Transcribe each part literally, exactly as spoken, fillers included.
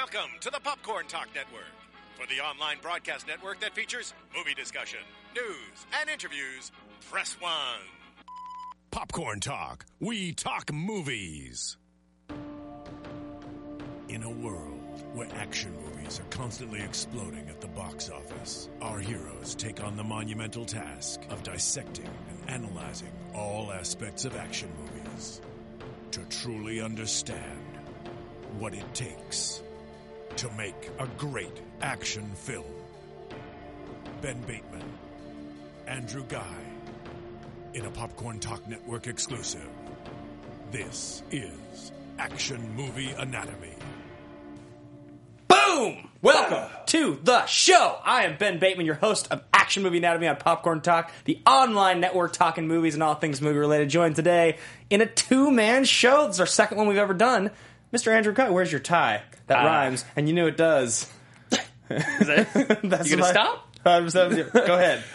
Welcome to the Popcorn Talk Network, for the online broadcast network that features movie discussion, news, and interviews. Press one. Popcorn Talk. We talk movies. In a world where action movies are constantly exploding at the box office, our heroes take on the monumental task of dissecting and analyzing all aspects of action movies to truly understand what it takes to make a great action film. Ben Bateman, Andrew Guy, in a Popcorn Talk Network exclusive. This is Action Movie Anatomy. Boom! Welcome to the show. I am Ben Bateman, your host of Action Movie Anatomy on Popcorn Talk, the online network talking movies and all things movie-related. Joined today in a two-man show. This is our second one we've ever done. Mister Andrew Guy, where's your tie? That uh, rhymes, and you knew it does. Is that, That's you gonna stop? I'm so, go ahead.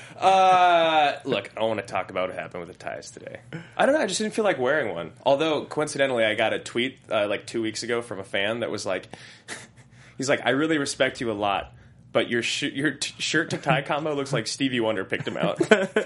Uh, look, I don't want to talk about what happened with the ties today. I don't know, I just didn't feel like wearing one. Although, coincidentally, I got a tweet uh, like two weeks ago from a fan that was like, he's like, I really respect you a lot, but your sh- your t- shirt to tie combo looks like Stevie Wonder picked him out.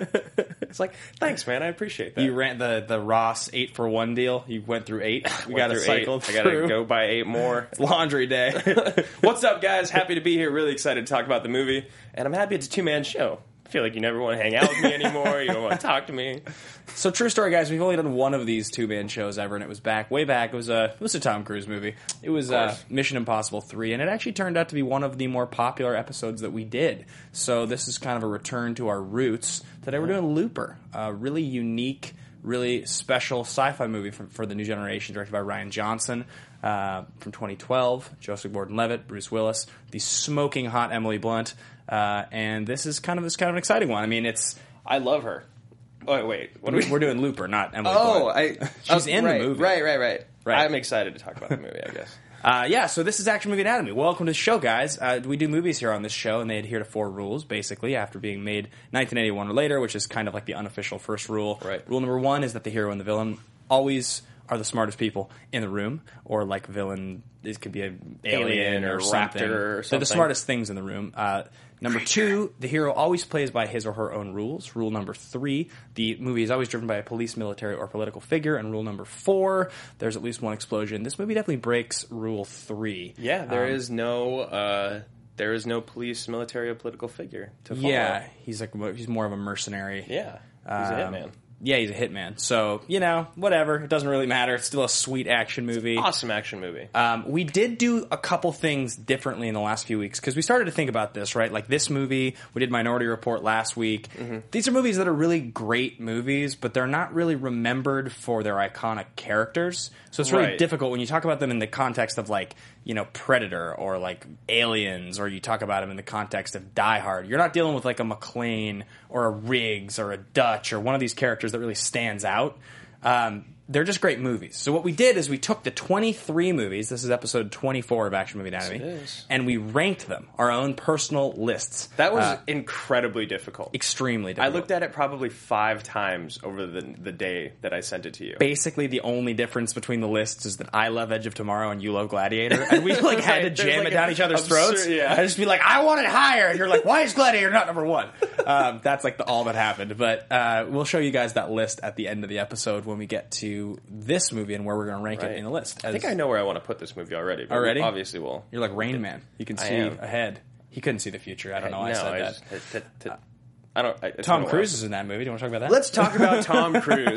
It's like, thanks, man, I appreciate that. You ran the, the Ross eight for one deal. You went through eight. We got to cycle through. I got to go by eight more. It's laundry day. What's up, guys? Happy to be here. Really excited to talk about the movie. And I'm happy it's a two-man show. I feel like you never want to hang out with me anymore. You don't want to talk to me. So, true story, guys. We've only done one of these two-man shows ever, and it was back, way back. It was a, it was a Tom Cruise movie. It was uh, Mission Impossible three, and it actually turned out to be one of the more popular episodes that we did. So, this is kind of a return to our roots. Today, we're doing Looper, a really unique, really special sci-fi movie for, for the new generation, directed by Rian Johnson. Uh, from twenty twelve, Joseph Gordon-Levitt, Bruce Willis, the smoking hot Emily Blunt, uh, and this is kind of this kind of an exciting one. I mean, it's I love her. Oh, wait, wait. What are we, we? We're doing Looper, not Emily Oh, Blunt. I she's oh, in right, the movie, right, right, right, right. I'm excited to talk about the movie, I guess. Uh, yeah, so this is Action Movie Anatomy. Welcome to the show, guys. Uh, we do movies here on this show, and they adhere to four rules, basically, after being made nineteen eighty-one or later, which is kind of like the unofficial first rule. Right. Rule number one is that the hero and the villain always are the smartest people in the room, or like villain, it could be an alien, Alien or, or something. raptor or They're something. the smartest things in the room. Uh, number two, the hero always plays by his or her own rules. Rule number three, the movie is always driven by a police, military, or political figure. And rule number four, there's at least one explosion. This movie definitely breaks rule three. Yeah, there Um, is no uh, there is no police, military, or political figure to follow. Yeah, he's like he's more of a mercenary. Yeah, he's a Um, hitman. Yeah, he's a hitman. So, you know, whatever. It doesn't really matter. It's still a sweet action movie. Awesome action movie. Um, we did do a couple things differently in the last few weeks because we started to think about this, right? Like this movie, we did Minority Report last week. Mm-hmm. These are movies that are really great movies, but they're not really remembered for their iconic characters. So it's really Right. difficult when you talk about them in the context of like, you know, Predator or like Aliens, or you talk about them in the context of Die Hard. You're not dealing with like a McClane or a Riggs or a Dutch or one of these characters that really stands out. Um, they're just great movies. So what we did is we took the twenty-three movies, this is episode twenty-four of Action Movie Anatomy, Yes, it is. and we ranked them, our own personal lists. That was Uh, incredibly difficult. extremely I difficult. looked at it probably five times over the the day that I sent it to you. Basically, the only difference between the lists is that I love Edge of Tomorrow and you love Gladiator, and we like had to Right, there's jam like it down a each other's absurd- throats. yeah. I'd just be like, I want it higher, and you're like, why is Gladiator not number one? Um, that's like the, all that happened. But uh, we'll show you guys that list at the end of the episode when we get to this movie and where we're going to rank Right. it in the list. I think I know where I want to put this movie already. But Already? Obviously, we'll. You're like Rain Man. You can I see am. ahead. He couldn't see the future. I don't know why I no, said I that. just, t- t- t- I don't. I, it's Tom been a Cruise while. is in that movie. Do you want to talk about that? Let's talk about Tom Cruise.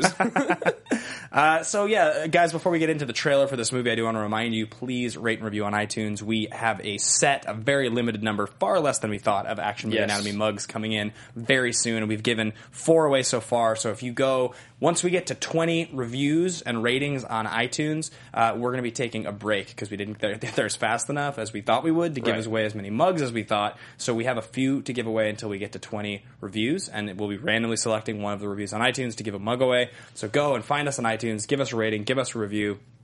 Uh, so yeah, guys, before we get into the trailer for this movie, I do want to remind you, please rate and review on iTunes. We have a set, a very limited number, far less than we thought, of Action Movie Yes. Anatomy mugs coming in very soon, and we've given four away so far. So if you go, once we get to twenty reviews and ratings on iTunes, uh, we're going to be taking a break because we didn't get theirs fast enough as we thought we would to give Right. away as many mugs as we thought. So we have a few to give away until we get to twenty reviews, and we'll be randomly selecting one of the reviews on iTunes to give a mug away. So go and find us on iTunes, give us a rating, give us a review.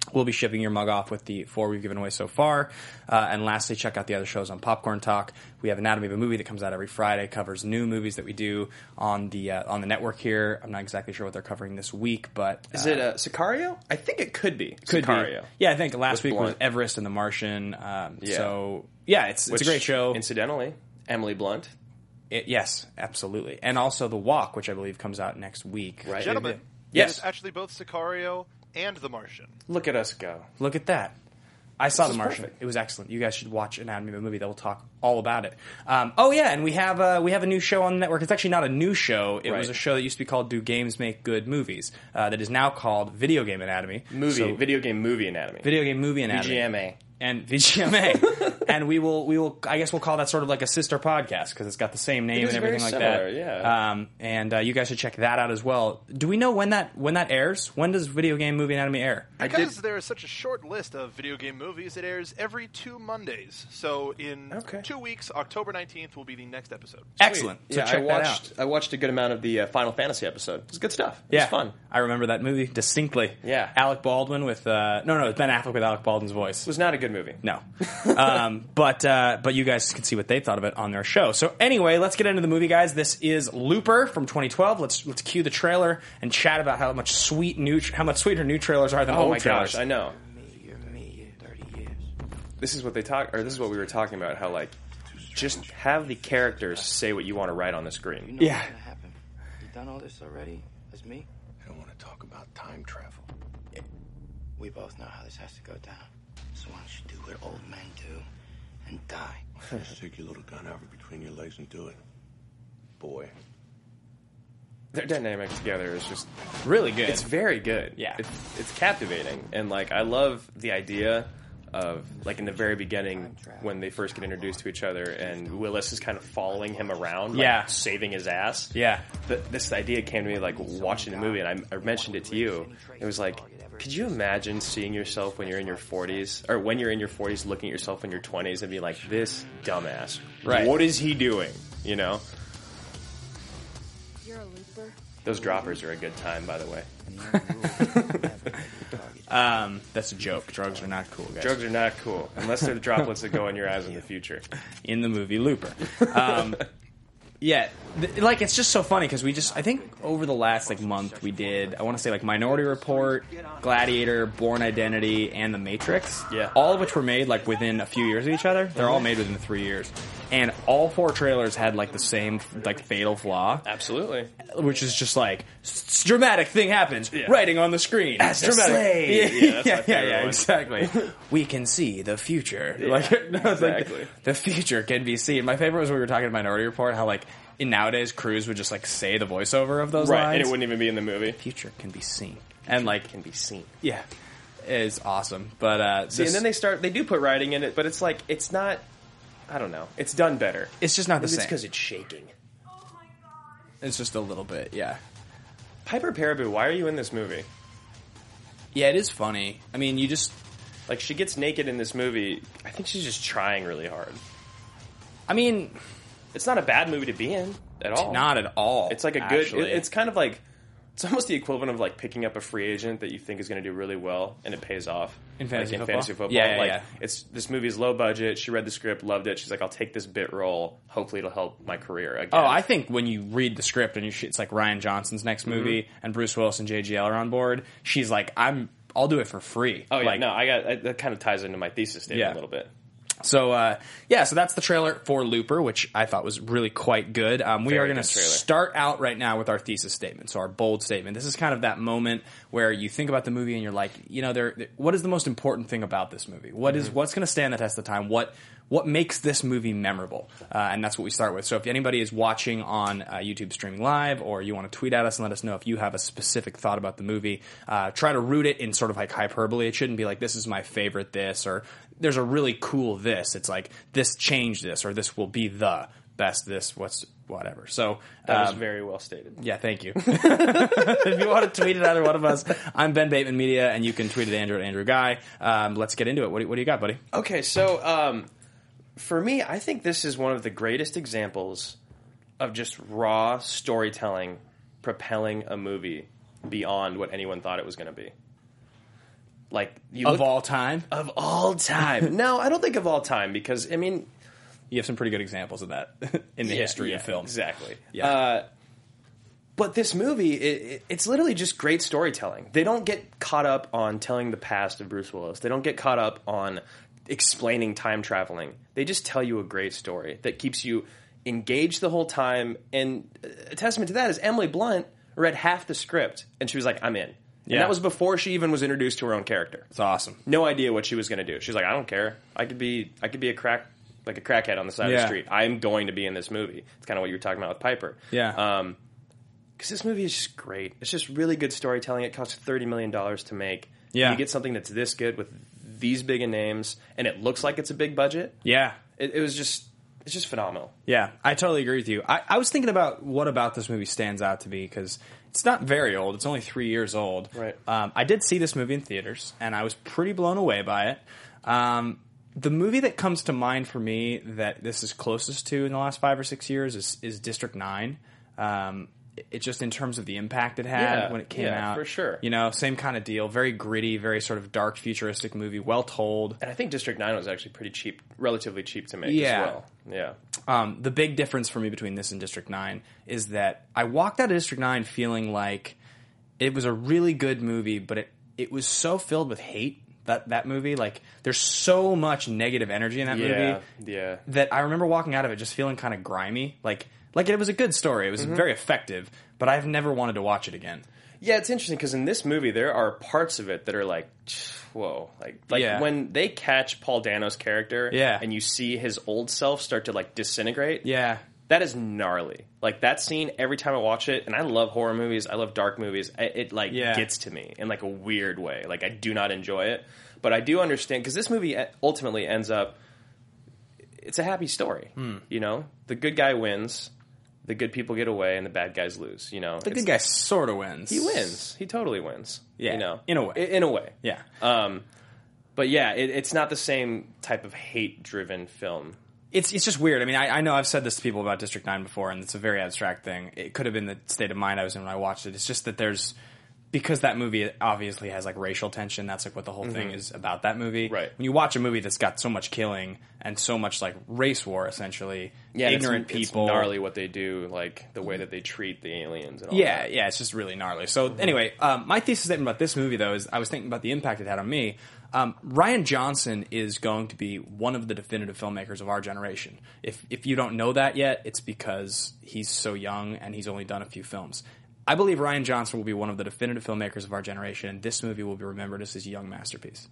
We'll be shipping your mug off with the four we've given away so far. Uh, and lastly, check out the other shows on Popcorn Talk. We have Anatomy of a Movie that comes out every Friday, covers new movies that we do on the uh, on the network here. I'm not exactly sure what they're covering this week, but... Uh, Is it uh, Sicario? I think it could be. Could Sicario. be. Yeah, I think last With week was Blunt. Everest and the Martian. Um, Yeah. So, yeah, it's, it's Which, a great show. Incidentally, Emily Blunt. It, yes, absolutely. And also The Walk, which I believe comes out next week. Right. Gentlemen, Yes. it's actually both Sicario and The Martian. Look at us go. Look at that. I saw This The is Martian. perfect. It was excellent. You guys should watch Anatomy of a Movie. That will talk all about it. Um, oh yeah, and we have uh, we have a new show on the network. It's actually not a new show. It Right. was a show that used to be called Do Games Make Good Movies? Uh, that is now called Video Game Anatomy. Movie. So, video game movie anatomy. Video Game Movie Anatomy. V G M A. And V G M A. And we will, we will, I guess we'll call that sort of like a sister podcast because it's got the same name It is and everything very like similar, that. yeah. Um, and uh, you guys should check that out as well. Do we know when that when that airs? When does Video Game Movie Anatomy air? Because there is such a short list of video game movies, it airs every two Mondays. So in Okay. two weeks, October nineteenth will be the next episode. Excellent. So yeah, check I that watched. out. I watched a good amount of the uh, Final Fantasy episode. It was good stuff. It Yeah, was fun. I remember that movie distinctly. Yeah. Alec Baldwin with uh, no, no, it's Ben Affleck with Alec Baldwin's voice. It was not a good movie. No, um, but uh, but you guys can see what they thought of it on their show. So anyway, let's get into the movie, guys. This is Looper from twenty twelve. Let's let's cue the trailer and chat about how much sweet new how much sweeter new trailers are than Oh old my trailers. gosh, I know. You're me, you're thirty years. This is what they talk, or this is what we were talking about. How like, just have the characters say what you want to write on the You screen. know Yeah. what's gonna happen. You done all this already? That's me? I don't want to talk about time travel. We both know how this has to go down. So why don't you do what old men do and die? Just stick your little gun out between your legs and do it. Boy. Their dynamic together is just Really good. it's very good. Yeah. it's, it's captivating, and like I love the idea of like in the very beginning when they first get introduced to each other, and Willis is kind of following him around, like, Yeah. saving his ass. yeah. Th this idea came to me like watching the movie, and I, I mentioned it to you. It was like, could you imagine seeing yourself when you're in your forties, or when you're in your forties, looking at yourself in your twenties, and be like, this dumbass, Right. What is he doing? You know, You're a looper. those droppers are a good time, by the way. Um, that's a joke. Drugs are not cool, guys. Drugs are not cool unless they're the droplets that go in your eyes in the future. In the movie Looper. Um, yeah, th- like it's just so funny because we just I think over the last like month we did I want to say like Minority Report, Gladiator, Bourne Identity, and The Matrix. Yeah. all of which were made like within a few years of each other. They're all made within three years, and all four trailers had like the same like fatal flaw, Absolutely. which is just like s- dramatic thing happens Yeah. writing on the screen. As a dramatic. slave. Yeah, Yeah, that's my yeah, yeah, favorite yeah, one. exactly. We can see the future. like, no, it's like exactly. the, the future can be seen. My favorite was when we were talking about Minority Report, how like in nowadays Cruise would just like say the voiceover of those Right, lines. and it wouldn't even be in the movie. Future can be seen, and like Can be seen. yeah, is awesome. But uh, See, this- and then they start. They do put writing in it, but it's like it's not. I don't know. It's done better. it's just not the Maybe it's same. because it's shaking. It's just a little bit, yeah. Piper Perabo, why are you in this movie? Yeah, it is funny. I mean, you just, Like, she gets naked in this movie. I think she's just trying really hard. I mean, It's not a bad movie to be in at all. not at all. It's like a good. actually. It, it's kind of like. It's almost the equivalent of like picking up a free agent that you think is going to do really well and it pays off In fantasy like, football? In fantasy football, Yeah, yeah, like yeah. it's this movie's low budget. She read the script, loved it. She's like, I'll take this bit role. Hopefully, it'll help my career again. Oh, I think when you read the script and you sh- it's like Ryan Johnson's next Mm-hmm. movie and Bruce Willis and J G L are on board. She's like, I'm, I'll do it for free. Oh yeah, like, no, I got I, that kind of ties into my thesis statement Yeah. a little bit. So uh, yeah, so that's the trailer for Looper, which I thought was really quite good. Um, we Very are going good to trailer. start out right now with our thesis statement, so our bold statement. This is kind of that moment where you think about the movie and you're like, you know, there. What is the most important thing about this movie? What is- Mm-hmm. what's going to stand the test of time? What what makes this movie memorable? Uh, and that's what we start with. So if anybody is watching on uh, YouTube streaming live, or you want to tweet at us and let us know if you have a specific thought about the movie, uh, try to root it in sort of like hyperbole. It shouldn't be like, this is my favorite this, or there's a really cool this. It's like, this changed this, or this will be the best this, what's whatever. So That was um, very well stated. yeah, thank you. If you want to tweet at either one of us, I'm Ben Bateman Media, and you can tweet at Andrew at Andrew Guy. Um, let's get into it. What do, what do you got, buddy? Okay, so um, for me, I think this is one of the greatest examples of just raw storytelling propelling a movie beyond what anyone thought it was going to be. like you Of look, all time? of all time. No, I don't think of all time because I mean, You have some pretty good examples of that in the yeah, history yeah, of film. Exactly. Yeah. Uh, but this movie, it, it, it's literally just great storytelling. They don't get caught up on telling the past of Bruce Willis. They don't get caught up on explaining time traveling. They just tell you a great story that keeps you engaged the whole time. And a testament to that is Emily Blunt read half the script and she was like, I'm in. And Yeah. that was before she even was introduced to her own character. It's awesome. No idea what she was going to do. She's like, I don't care. I could be, I could be a crack, like a crackhead on the side of Yeah. the street. I'm going to be in this movie. It's kind of what you were talking about with Piper. Yeah. Um, because this movie is just great. It's just really good storytelling. It costs thirty million dollars to make. Yeah. You get something that's this good with these big a names, and it looks like it's a big budget. Yeah. It, it was just, it's just phenomenal. Yeah, I totally agree with you. I, I was thinking about what about this movie stands out to me, because it's not very old. It's only three years old. Right. Um, I did see this movie in theaters, and I was pretty blown away by it. Um, the movie that comes to mind for me that this is closest to in the last five or six years is, is District nine. Um, it, it just in terms of the impact it had Yeah, when it came yeah, out. for sure. You know, same kind of deal. Very gritty, very sort of dark, futuristic movie, well told. And I think District nine was actually pretty cheap, relatively cheap to make Yeah. as well. Yeah. Um, the big difference for me between this and District nine is that I walked out of District nine feeling like it was a really good movie, but it, it was so filled with hate, that, that movie. Like, there's so much negative energy in that Yeah. movie Yeah. that I remember walking out of it just feeling kind of grimy. Like, like it was a good story. It was Mm-hmm. very effective, but I've never wanted to watch it again. Yeah, it's interesting because in this movie there are parts of it that are like, whoa, like like Yeah. when they catch Paul Dano's character, Yeah. and you see his old self start to like disintegrate. Yeah. That is gnarly. Like that scene, every time I watch it, and I love horror movies, I love dark movies. It, it like Yeah. gets to me in like a weird way. Like I do not enjoy it, but I do understand because this movie ultimately ends up. It's a happy story, Hmm. you know. The good guy wins, the good people get away, and the bad guys lose. You know, The It's- good guy sort of wins. he wins. He totally wins. Yeah, you know, in a way. I- In a way. Yeah. Um, but yeah, it, it's not the same type of hate-driven film. It's it's just weird. I mean, I, I know I've said this to people about District nine before, and it's a very abstract thing. It could have been the state of mind I was in when I watched it. It's just that there's because that movie obviously has like racial tension. That's like what the whole thing is about. That movie, Right. When you watch a movie that's got so much killing and so much like race war, essentially, Yeah, and ignorant it's, people, It's gnarly what they do, like the way that they treat the aliens. And all yeah, that. yeah, it's just really gnarly. So anyway, um, my thesis statement about this movie, though, is I was thinking about the impact it had on me. Um, Rian Johnson is going to be one of the definitive filmmakers of our generation. If if you don't know that yet, it's because he's so young and he's only done a few films. I believe Rian Johnson will be one of the definitive filmmakers of our generation, and this movie will be remembered as his young masterpiece.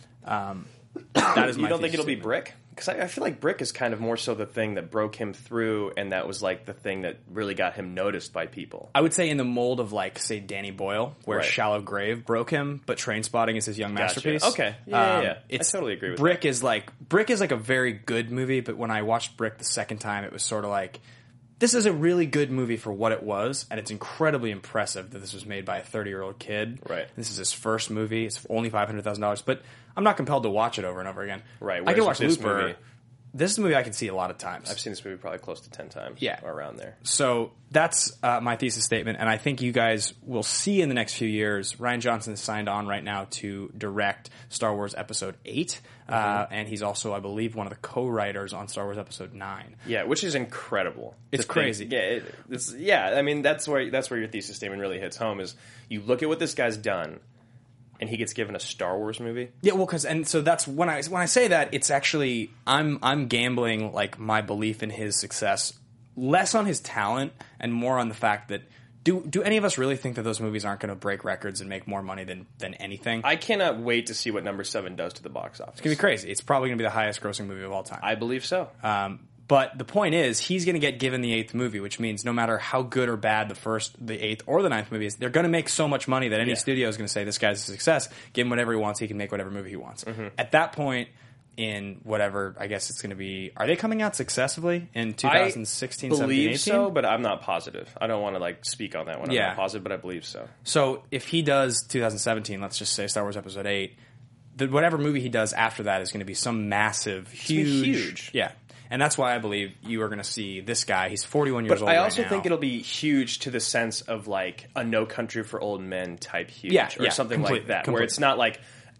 Um, that is You my don't think thesis it'll be statement. Brick? Because I, I feel like Brick is kind of more so the thing that broke him through, and that was like the thing that really got him noticed by people. I would say in the mold of like, say, Danny Boyle, where Right. Shallow Grave broke him, but Trainspotting is his young Gotcha. masterpiece. Okay. Yeah, yeah, yeah. I It's, totally agree with Brick is like Brick is like a very good movie, but when I watched Brick the second time, it was sort of like this is a really good movie for what it was, and it's incredibly impressive that this was made by a thirty-year-old kid. Right. This is his first movie. It's only five hundred thousand dollars, but I'm not compelled to watch it over and over again. Right, I can whereas watch with this Looper. movie- This is a movie I can see a lot of times. I've seen this movie probably close to ten times. Yeah. Or around there. So that's uh, my thesis statement, and I think you guys will see in the next few years. Rian Johnson is signed on right now to direct Star Wars Episode eight, uh, Mm-hmm. and he's also, I believe, one of the co-writers on Star Wars Episode nine. Yeah, which is incredible. It's to think- crazy. Yeah, it, it's, yeah. I mean, that's where that's where your thesis statement really hits home. Is you look at what this guy's done, and he gets given a Star Wars movie. Yeah, well, because and so that's when I when I say that it's actually I'm I'm gambling like my belief in his success less on his talent and more on the fact that. Do do any of us really think that those movies aren't going to break records and make more money than, than anything? I cannot wait to see what Number Seven does to the box office. It's going to be crazy. It's probably going to be the highest grossing movie of all time. I believe so. Um, but the point is, he's going to get given the eighth movie, which means no matter how good or bad the first, the eighth, or the ninth movie is, they're going to make so much money that any Yeah. studio is going to say, this guy's a success, give him whatever he wants, he can make whatever movie he wants. Mm-hmm. At that point, in whatever, I guess it's going to be, are they coming out successively in twenty sixteen, I seventeen, believe eighteen? so, but I'm not positive. I don't want to like speak on that one. I'm Yeah. not positive, but I believe so. So if he does twenty seventeen, let's just say Star Wars Episode eight, the, whatever movie he does after that is going to be some massive, gonna be huge, huge. yeah. And that's why I believe you are going to see this guy. He's forty-one years But old. I right also now. think it'll be huge to the sense of like a No Country for Old Men type huge, Yeah, or yeah, something like completely, that, where completely. it's not like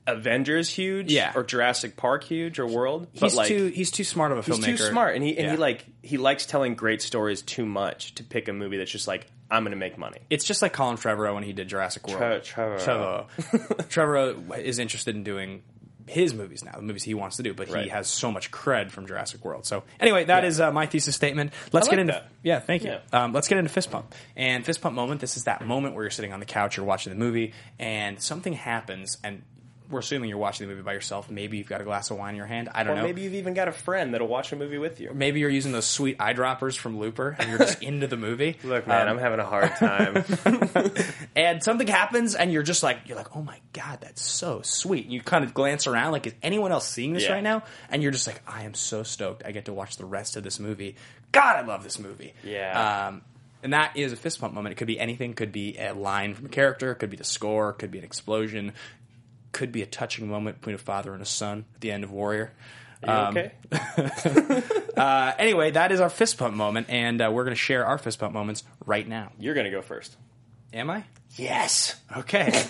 Avengers huge, Yeah. or Jurassic Park huge, or World. He's but like, too he's too smart of a he's filmmaker. too smart, and he and Yeah. he like he likes telling great stories too much to pick a movie that's just like, I'm going to make money. It's just like Colin Trevorrow when he did Jurassic World. Tre- Trevorrow. Trevorrow. Trevorrow is interested in doing his movies now, the movies he wants to do, but he Right. has so much cred from Jurassic World. So anyway, that Yeah. is uh, my thesis statement. Let's I get like into that. yeah, thank you. Yeah. Um, let's get into fist pump. And fist pump moment. This is that moment where you're sitting on the couch, you're watching the movie, and something happens, and we're assuming you're watching the movie by yourself. Maybe you've got a glass of wine in your hand. I don't Or know. maybe you've even got a friend that'll watch a movie with you. Maybe you're using those sweet eyedroppers from Looper, and you're just into the movie. Look, man, Um, I'm having a hard time. and something happens, and you're just like, you're like, oh my god, that's so sweet. And you kind of glance around, like, is anyone else seeing this Yeah. right now? And you're just like, I am so stoked. I get to watch the rest of this movie. God, I love this movie. Yeah. Um, and that is a fist pump moment. It could be anything. Could be a line from a character. Could be the score. Could be an explosion. Could be a touching moment between a father and a son at the end of Warrior. Are you okay? Uh, anyway, that is our fist pump moment, and uh, we're going to share our fist pump moments right now. You're going to go first. Am I? Yes. Okay.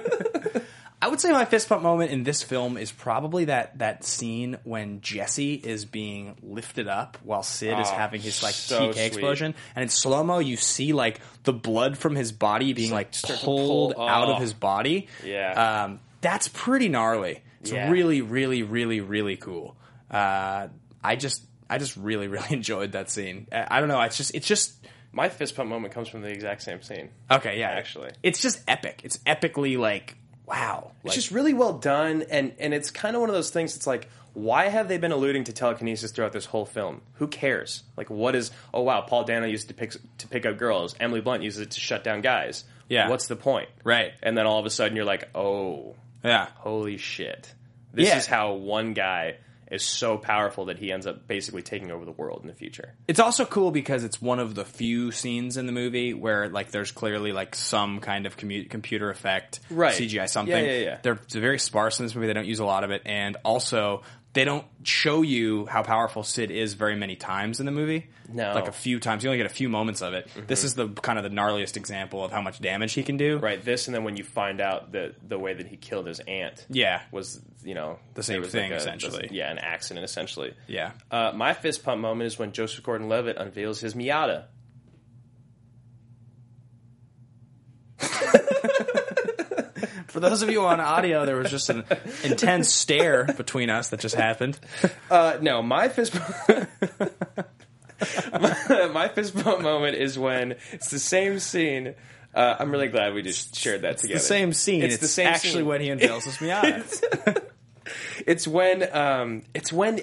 I would say my fist pump moment in this film is probably that, that scene when Jesse is being lifted up while Sid is Oh, having his like so T K sweet. explosion, and in slow mo you see like the blood from his body being like start to pulled pull- out of oh. his body. Yeah. um, that's pretty gnarly. It's Yeah. really, really, really, really cool. Uh, I just, I just really, really enjoyed that scene. I, I don't know. It's just, it's just. My fist pump moment comes from the exact same scene. Okay, yeah. Actually. It's just epic. It's epically, like, wow. It's Like, just really well done, and, and it's kind of one of those things. It's like, why have they been alluding to telekinesis throughout this whole film? Who cares? Like, what is? Oh wow, Paul Dano used it to pick to pick up girls. Emily Blunt uses it to shut down guys. Yeah. What's the point? Right. And then all of a sudden you're like, oh, yeah. holy shit! This Yeah. is how one guy is so powerful that he ends up basically taking over the world in the future. It's also cool because it's one of the few scenes in the movie where, like, there's clearly, like, some kind of commu- computer effect, Right. C G I something. Yeah, yeah, yeah. They're, they're very sparse in this movie. They don't use a lot of it. And also, they don't show you how powerful Sid is very many times in the movie. No. Like, a few times. You only get a few moments of it. This is the kind of the gnarliest example of how much damage he can do. Right. This, and then when you find out that the way that he killed his aunt, Yeah. was, you know, The same there was thing, like a- essentially. yeah, an accident essentially. Yeah. Uh, my fist pump moment is when Joseph Gordon-Levitt unveils his Miata. For those of you on audio, there was just an intense stare between us that just happened. Uh, no, my fist pump. my, my fist pump moment is when it's the same scene. Uh, I'm really glad we just shared that together. The same scene. It's, It's the same actually scene. when he unveils his Miata. It's when um, it's when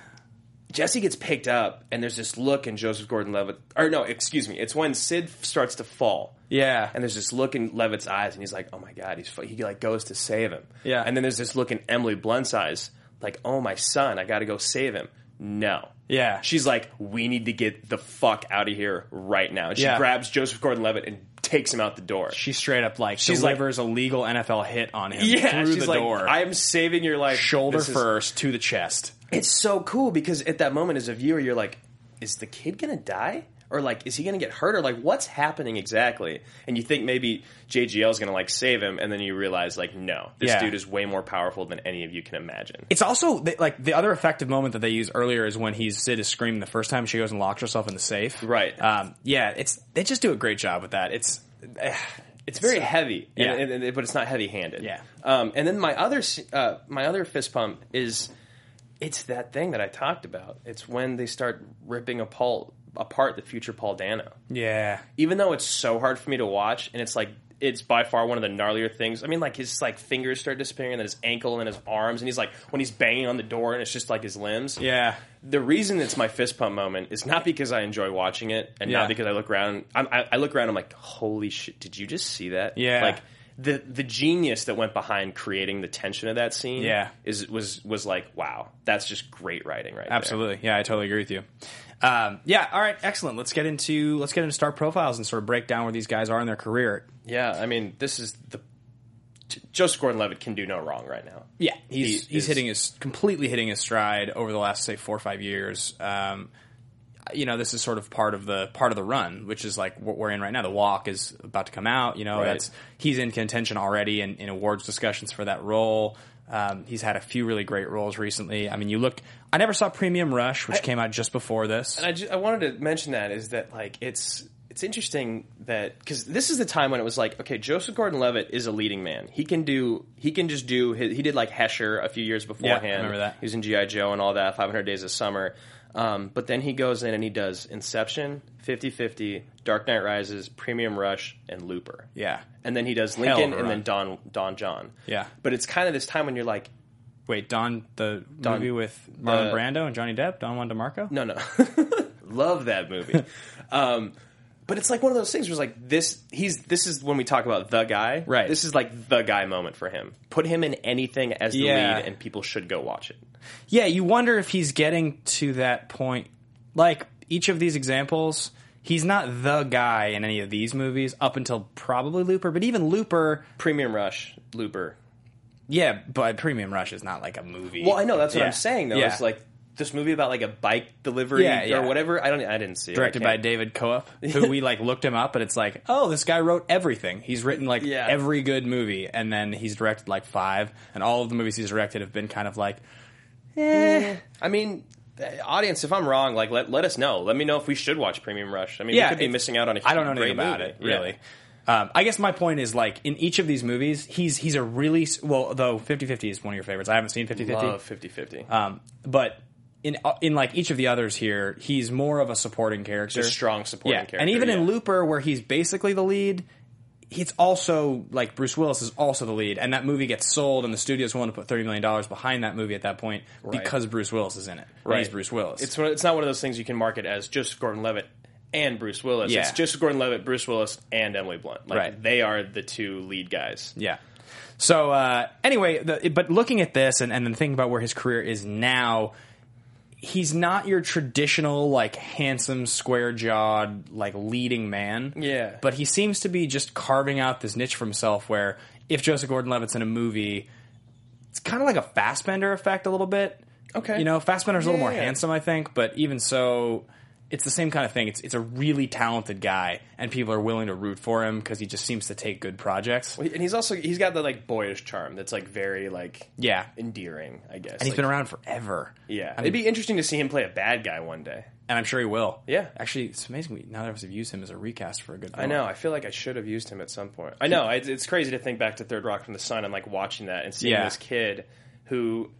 Jesse gets picked up, and there's this look in Joseph Gordon-Levitt. Or no, excuse me. It's when Sid starts to fall. Yeah. And there's this look in Levitt's eyes, and he's like, "Oh my god!" He's he like goes to save him. Yeah. And then there's this look in Emily Blunt's eyes, like, "Oh my son, I got to go save him." No. Yeah. She's like, "We need to get the fuck out of here right now." And she Yeah. grabs Joseph Gordon-Levitt and takes him out the door. She straight up like She's like- delivers a legal N F L hit on him yeah, through she's the like, door, "I'm saving your life." shoulder This is- first to the chest. It's so cool because at that moment, as a viewer, you're like, "Is the kid gonna die?" Or like, is he going to get hurt? Or like, what's happening exactly? And you think maybe J G L is going to like save him, and then you realize like, no, this Yeah. dude is way more powerful than any of you can imagine. It's also the- like the other effective moment that they use earlier is when he's Sid is screaming the first time she goes and locks herself in the safe. Right. Um, yeah. It's they just do a great job with that. It's eh, It's very heavy, Yeah. and, and, and- but it's not heavy-handed. Yeah. Um, and then my other s- uh, my other fist pump is it's that thing that I talked about. It's when they start ripping apart apart the future Paul Dano. yeah. Even though it's so hard for me to watch, and it's like it's by far one of the gnarlier things. I mean, like his like fingers start disappearing, and then his ankle and his arms, and he's like when he's banging on the door, and it's just like his limbs. Yeah. The reason it's my fist pump moment is not because I enjoy watching it, and Yeah. not because I look around. I'm, I, I look around, I'm like, holy shit! Did you just see that? Yeah. Like the the genius that went behind creating the tension of that scene. Yeah. is was was like, wow, that's just great writing right there. Absolutely. Yeah, I totally agree with you. Um, yeah. All right. Excellent. Let's get into let's get into star profiles and sort of break down where these guys are in their career. Yeah, I mean, this is the J- Joseph Gordon-Levitt can do no wrong right now. Yeah, he's He he's is- hitting his completely hitting his stride over the last say four or five years. Um, you know, this is sort of part of the part of the run, which is like what we're in right now. The Walk is about to come out. You know, Right. that's he's in contention already in, in awards discussions for that role. Um, he's had a few really great roles recently. I mean, you look. I never saw Premium Rush, which I- came out just before this. And I, just, I wanted to mention that is that like it's it's interesting that because this is the time when it was like, okay, Joseph Gordon-Levitt is a leading man. He can do he can just do his, he did like Hesher a few years beforehand. Yeah, I remember that. He was in G I. Joe and all that, five hundred Days of Summer. Um, but then he goes in and he does Inception, fifty-fifty, Dark Knight Rises, Premium Rush, and Looper. Yeah. And then he does Hell of Lincoln a and run. then Don Don John. Yeah. But it's kind of this time when you're like, Wait, Don, the Don- movie with Marlon the- Brando and Johnny Depp, Don Juan DeMarco? no, no. Love that movie. um, but it's like one of those things where it's like this he's this is when we talk about the guy. Right. This is like the guy moment for him. Put him in anything as the Yeah. lead and people should go watch it. Yeah, you wonder if he's getting to that point. Like, each of these examples, he's not the guy in any of these movies up until probably Looper, but even Looper, Premium Rush, Looper. yeah, but Premium Rush is not like a movie. Well, I know that's what Yeah. I'm saying though. Yeah. It's like this movie about like a bike delivery Yeah, yeah. or whatever. I don't I didn't see it. Directed I by can't- David Koepp, who we like looked him up, and it's like, oh, this guy wrote everything. He's written like Yeah. every good movie, and then he's directed like five, and all of the movies he's directed have been kind of like, eh. I mean, the audience, if I'm wrong, like let let us know. Let me know if we should watch Premium Rush. I mean, Yeah, we could be it- missing out on a I don't know great anything about movie. it, Yeah. really. Um, I guess my point is, like, in each of these movies, he's he's a really, s- well, though fifty-fifty is one of your favorites. I haven't seen fifty-fifty. Love fifty-fifty. Um, but in uh, in like each of the others here, he's more of a supporting character. Just strong supporting yeah. character, And even in yeah. Looper, where he's basically the lead, it's also, like, Bruce Willis is also the lead. And that movie gets sold, and the studio's willing to put thirty million dollars behind that movie at that point Right. because Bruce Willis is in it. And he's Bruce Willis. It's one, it's not one of those things you can market as just Gordon-Levitt and Bruce Willis. Yeah. It's just Gordon-Levitt, Bruce Willis, and Emily Blunt. Like, Right. they are the two lead guys. Yeah. So uh, anyway, the, but looking at this and, and then thinking about where his career is now, he's not your traditional like handsome, square jawed like leading man. Yeah. But he seems to be just carving out this niche for himself. Where if Joseph Gordon-Levitt's in a movie, it's kind of like a Fassbender effect a little bit. Okay. You know, Fassbender's a little more Yeah. handsome, I think, but even so, it's the same kind of thing. It's it's a really talented guy, and people are willing to root for him because he just seems to take good projects. And he's also he's got the like boyish charm that's like very like Yeah. endearing, I guess. And he's Like, been around forever. Yeah, I it'd mean, be interesting to see him play a bad guy one day. and I'm sure he will. Yeah. Actually, it's amazing. We none of us have used him as a recast for a good. I know. I feel like I should have used him at some point. I know. It's, it's crazy to think back to Third Rock from the Sun and like watching that and seeing Yeah. this kid who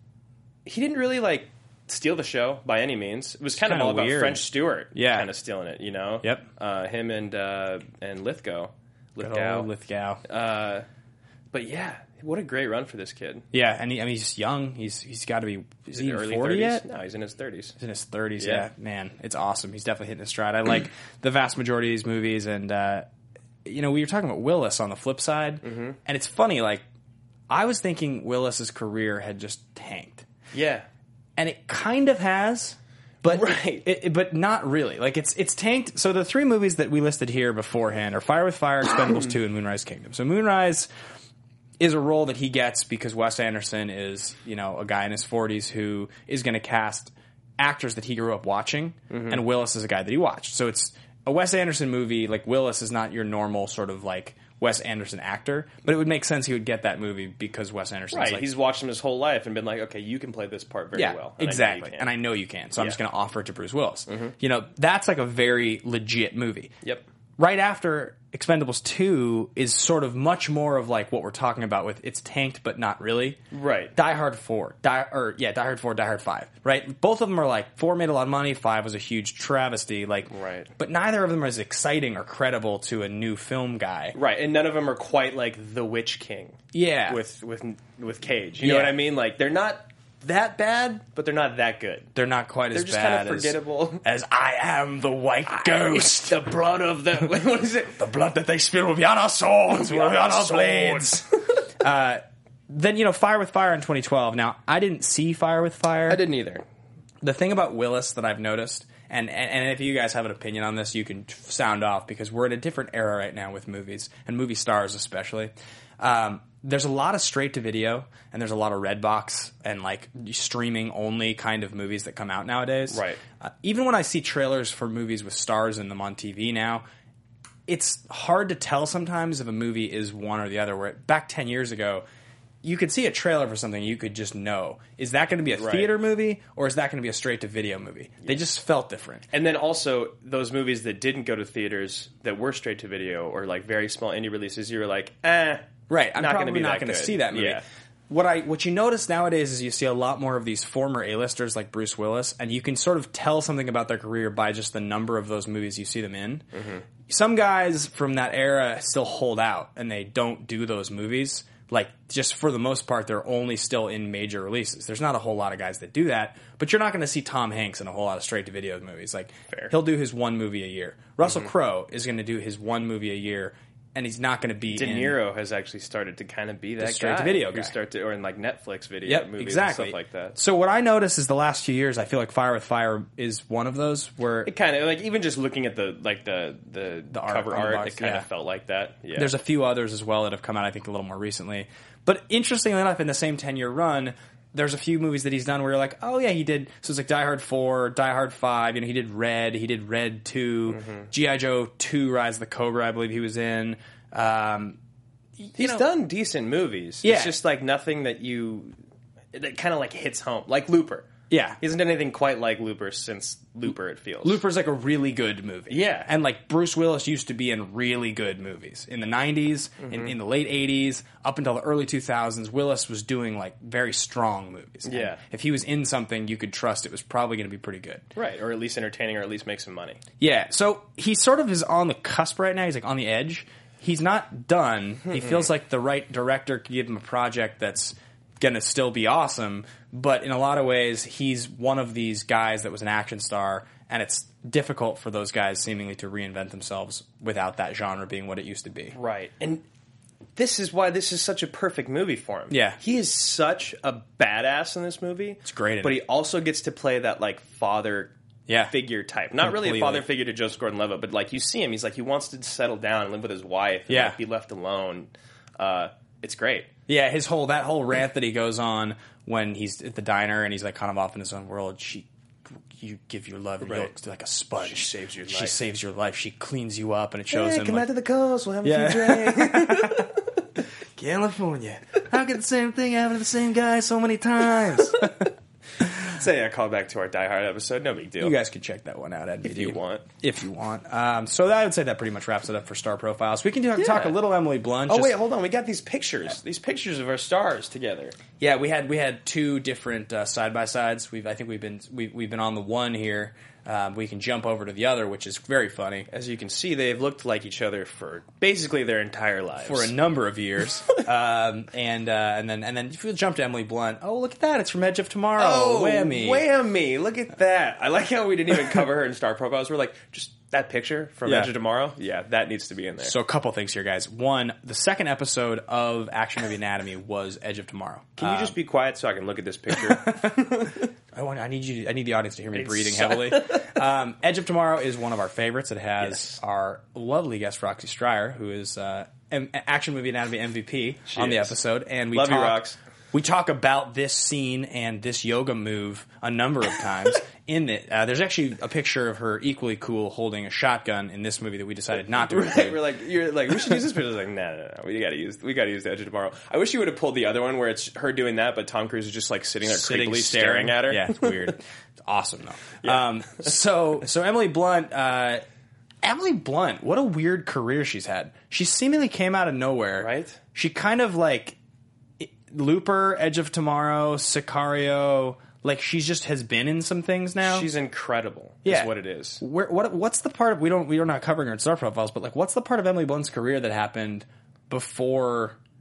he didn't really like steal the show by any means. It was kind of kinda all about weird. French Stewart, Yeah. kind of stealing it. You know. Yep. Uh, him and uh, and Lithgow. Good Lithgow. old Lithgow. Uh, but yeah, what a great run for this kid. Yeah, and he, I mean he's young. He's he's got to be. Is he In even early forty thirties? yet? No, he's in his thirties. He's in his thirties. Yeah. Yeah. Man, it's awesome. He's definitely hitting his stride. I like the vast majority of these movies, and uh, you know we were talking about Willis on the flip side, Mm-hmm. and it's funny. Like I was thinking Willis's career had just tanked. Yeah. And it kind of has, but Right. it, it- but not really. Like it's it's tanked. So the three movies that we listed here beforehand are Fire with Fire, Expendables two, and Moonrise Kingdom. So Moonrise is a role that he gets because Wes Anderson is, you know, a guy in his forties who is going to cast actors that he grew up watching, and Willis is a guy that he watched. So it's a Wes Anderson movie. Like Willis is not your normal sort of like Wes Anderson actor, but it would make sense he would get that movie because Wes Anderson's Right. like, He's watched him his whole life and been like, okay, you can play this part very yeah, well. And I know you exactly. can. And I know you can, so I'm Yeah. just going to offer it to Bruce Willis. You know, that's like a very legit movie. Yep. Right after Expendables two is sort of much more of like what we're talking about with it's tanked but not really. Right. Die Hard four, Die or yeah, Die Hard four, Die Hard five. Right? Both of them are like four made a lot of money, five was a huge travesty. Like, Right. But neither of them are as exciting or credible to a new film guy. Right, and none of them are quite like The Witch King. Yeah. With with with Cage. You know Yeah. what I mean? Like they're not that bad, but they're not that good. They're not quite They're as just bad kind of forgettable. as, as I am the White Ghost. the blood of the what is it? The blood that they spill will be on our swords, will be on our blades. uh, then, you know, Fire with Fire in twenty twelve. Now, I didn't see Fire with Fire. I didn't either. The thing about Willis that I've noticed, And, and and if you guys have an opinion on this, you can sound off, because we're in a different era right now with movies and movie stars especially. Um, there's a lot of straight to video, and there's a lot of Redbox and like streaming only kind of movies that come out nowadays. Right. Uh, even when I see trailers for movies with stars in them on T V now, it's hard to tell sometimes if a movie is one or the other. Where back ten years ago, you could see a trailer for something, you could just know, is that going to be a Right. theater movie or is that going to be a straight to video movie? They just felt different. And then also those movies that didn't go to theaters that were straight to video or like very small indie releases, you were like, eh, Right, I'm not probably gonna be not that going to good. see that movie. Yeah. What I what you notice nowadays is you see a lot more of these former A-listers like Bruce Willis, and you can sort of tell something about their career by just the number of those movies you see them in. Mm-hmm. Some guys from that era still hold out, and they don't do those movies. Like, just for the most part, they're only still in major releases. There's not a whole lot of guys that do that, but you're not going to see Tom Hanks in a whole lot of straight-to-video movies. Like, Fair. he'll do his one movie a year. Russell Mm-hmm. Crowe is going to do his one movie a year, and he's not going to be De in... Niro has actually started to kind of be that straight guy to video who guy. start to, or in like Netflix video Yep, movies exactly. and stuff like that. So what I notice is the last few years, I feel like Fire with Fire is one of those where It kind of like even just looking at the like the the, The art cover on the art, box, it kind yeah. of felt like that. Yeah, there's a few others as well that have come out, I think, a little more recently. But interestingly enough, in the same ten-year run, there's a few movies that he's done where you're like, oh yeah, he did. So it's like Die Hard four, Die Hard five. You know, he did Red. He did Red two, Mm-hmm. G I. Joe two, Rise of the Cobra. I believe he was in. Um, he's know- done decent movies. Yeah. It's just like nothing that you that kind of like hits home, like Looper. yeah, He hasn't done anything quite like Looper since Looper. It feels Looper's like a really good movie. Yeah. And like Bruce Willis used to be in really good movies. In the nineties, Mm-hmm. in, in the late eighties, up until the early two thousands, Willis was doing like very strong movies. And Yeah. if he was in something, you could trust it was probably going to be pretty good. right, or at least entertaining, or at least make some money. Yeah. So he sort of is on the cusp right now. He's like on the edge. He's not done. He feels like the right director could give him a project that's going to still be awesome. But in a lot of ways, he's one of these guys that was an action star, and it's difficult for those guys seemingly to reinvent themselves without that genre being what it used to be. Right, and this is why this is such a perfect movie for him. Yeah. he is such a badass in this movie. It's great in but it. he also gets to play that like father. Yeah. Figure type, not really Completely. a father figure to Joseph Gordon-Levitt, but like you see him, he's like he wants to settle down and live with his wife, and Yeah. like, be left alone. Uh, it's great. Yeah, his whole that whole rant that he goes on when he's at the diner and he's like kind of off in his own world. She, you give your love, and Right. you're like a sponge. She saves your She life. saves your life. She cleans you up, and it shows Hey, him. come like, out to the coast. We'll have a Yeah. few drinks. California. How could the same thing happen to the same guy so many times? Say a call back to our Die Hard episode. No big deal. You guys can check that one out at if you want. If you want. Um, so I would say that pretty much wraps it up for star profiles. We can do, talk a Yeah. little Emily Blunt. Oh just- wait, hold on. We got these pictures. These pictures of our stars together. Yeah, we had we had two different uh, side by sides. We've I think we've been we've, we've been on the one here. Um, we can jump over to the other, which is very funny. As you can see, they've looked like each other for basically their entire lives. For a number of years, um, and uh, and then and then if we jump to Emily Blunt, oh look at that, it's from Edge of Tomorrow, Oh, whammy, whammy! Look at that. I like how we didn't even cover her in star profiles. We're like, just that picture from Yeah. Edge of Tomorrow. Yeah, that needs to be in there. So a couple things here, guys. One, the second episode of Action Movie Anatomy was Edge of Tomorrow. Can you just be quiet so I can look at this picture? I want. I need you. To, I need the audience to hear me It's breathing so- heavily. Um, Edge of Tomorrow is one of our favorites. It has Yes. our lovely guest Roxy Stryer, who is uh, M- Action Movie Anatomy M V P She on the is. episode, and we Love you, talk, Rox. We talk about this scene and this yoga move a number of times. In it, uh, there's actually a picture of her equally cool holding a shotgun in this movie that we decided not to Right, include. we're like, you're like, we should use this picture. I was like, no, no, no, we gotta use, we gotta use the Edge of Tomorrow. I wish you would have pulled the other one where it's her doing that, but Tom Cruise is just like sitting there Sitting, creepily staring at her. Yeah, it's weird. It's awesome though. Um, so so Emily Blunt, uh, Emily Blunt, what a weird career she's had. She seemingly came out of nowhere. Right? She kind of like Looper, Edge of Tomorrow, Sicario. Like she's just has been in some things now. She's incredible. Yeah. Is what it is. Where, what what's the part of we don't we are not covering her in star profiles, but like what's the part of Emily Blunt's career that happened before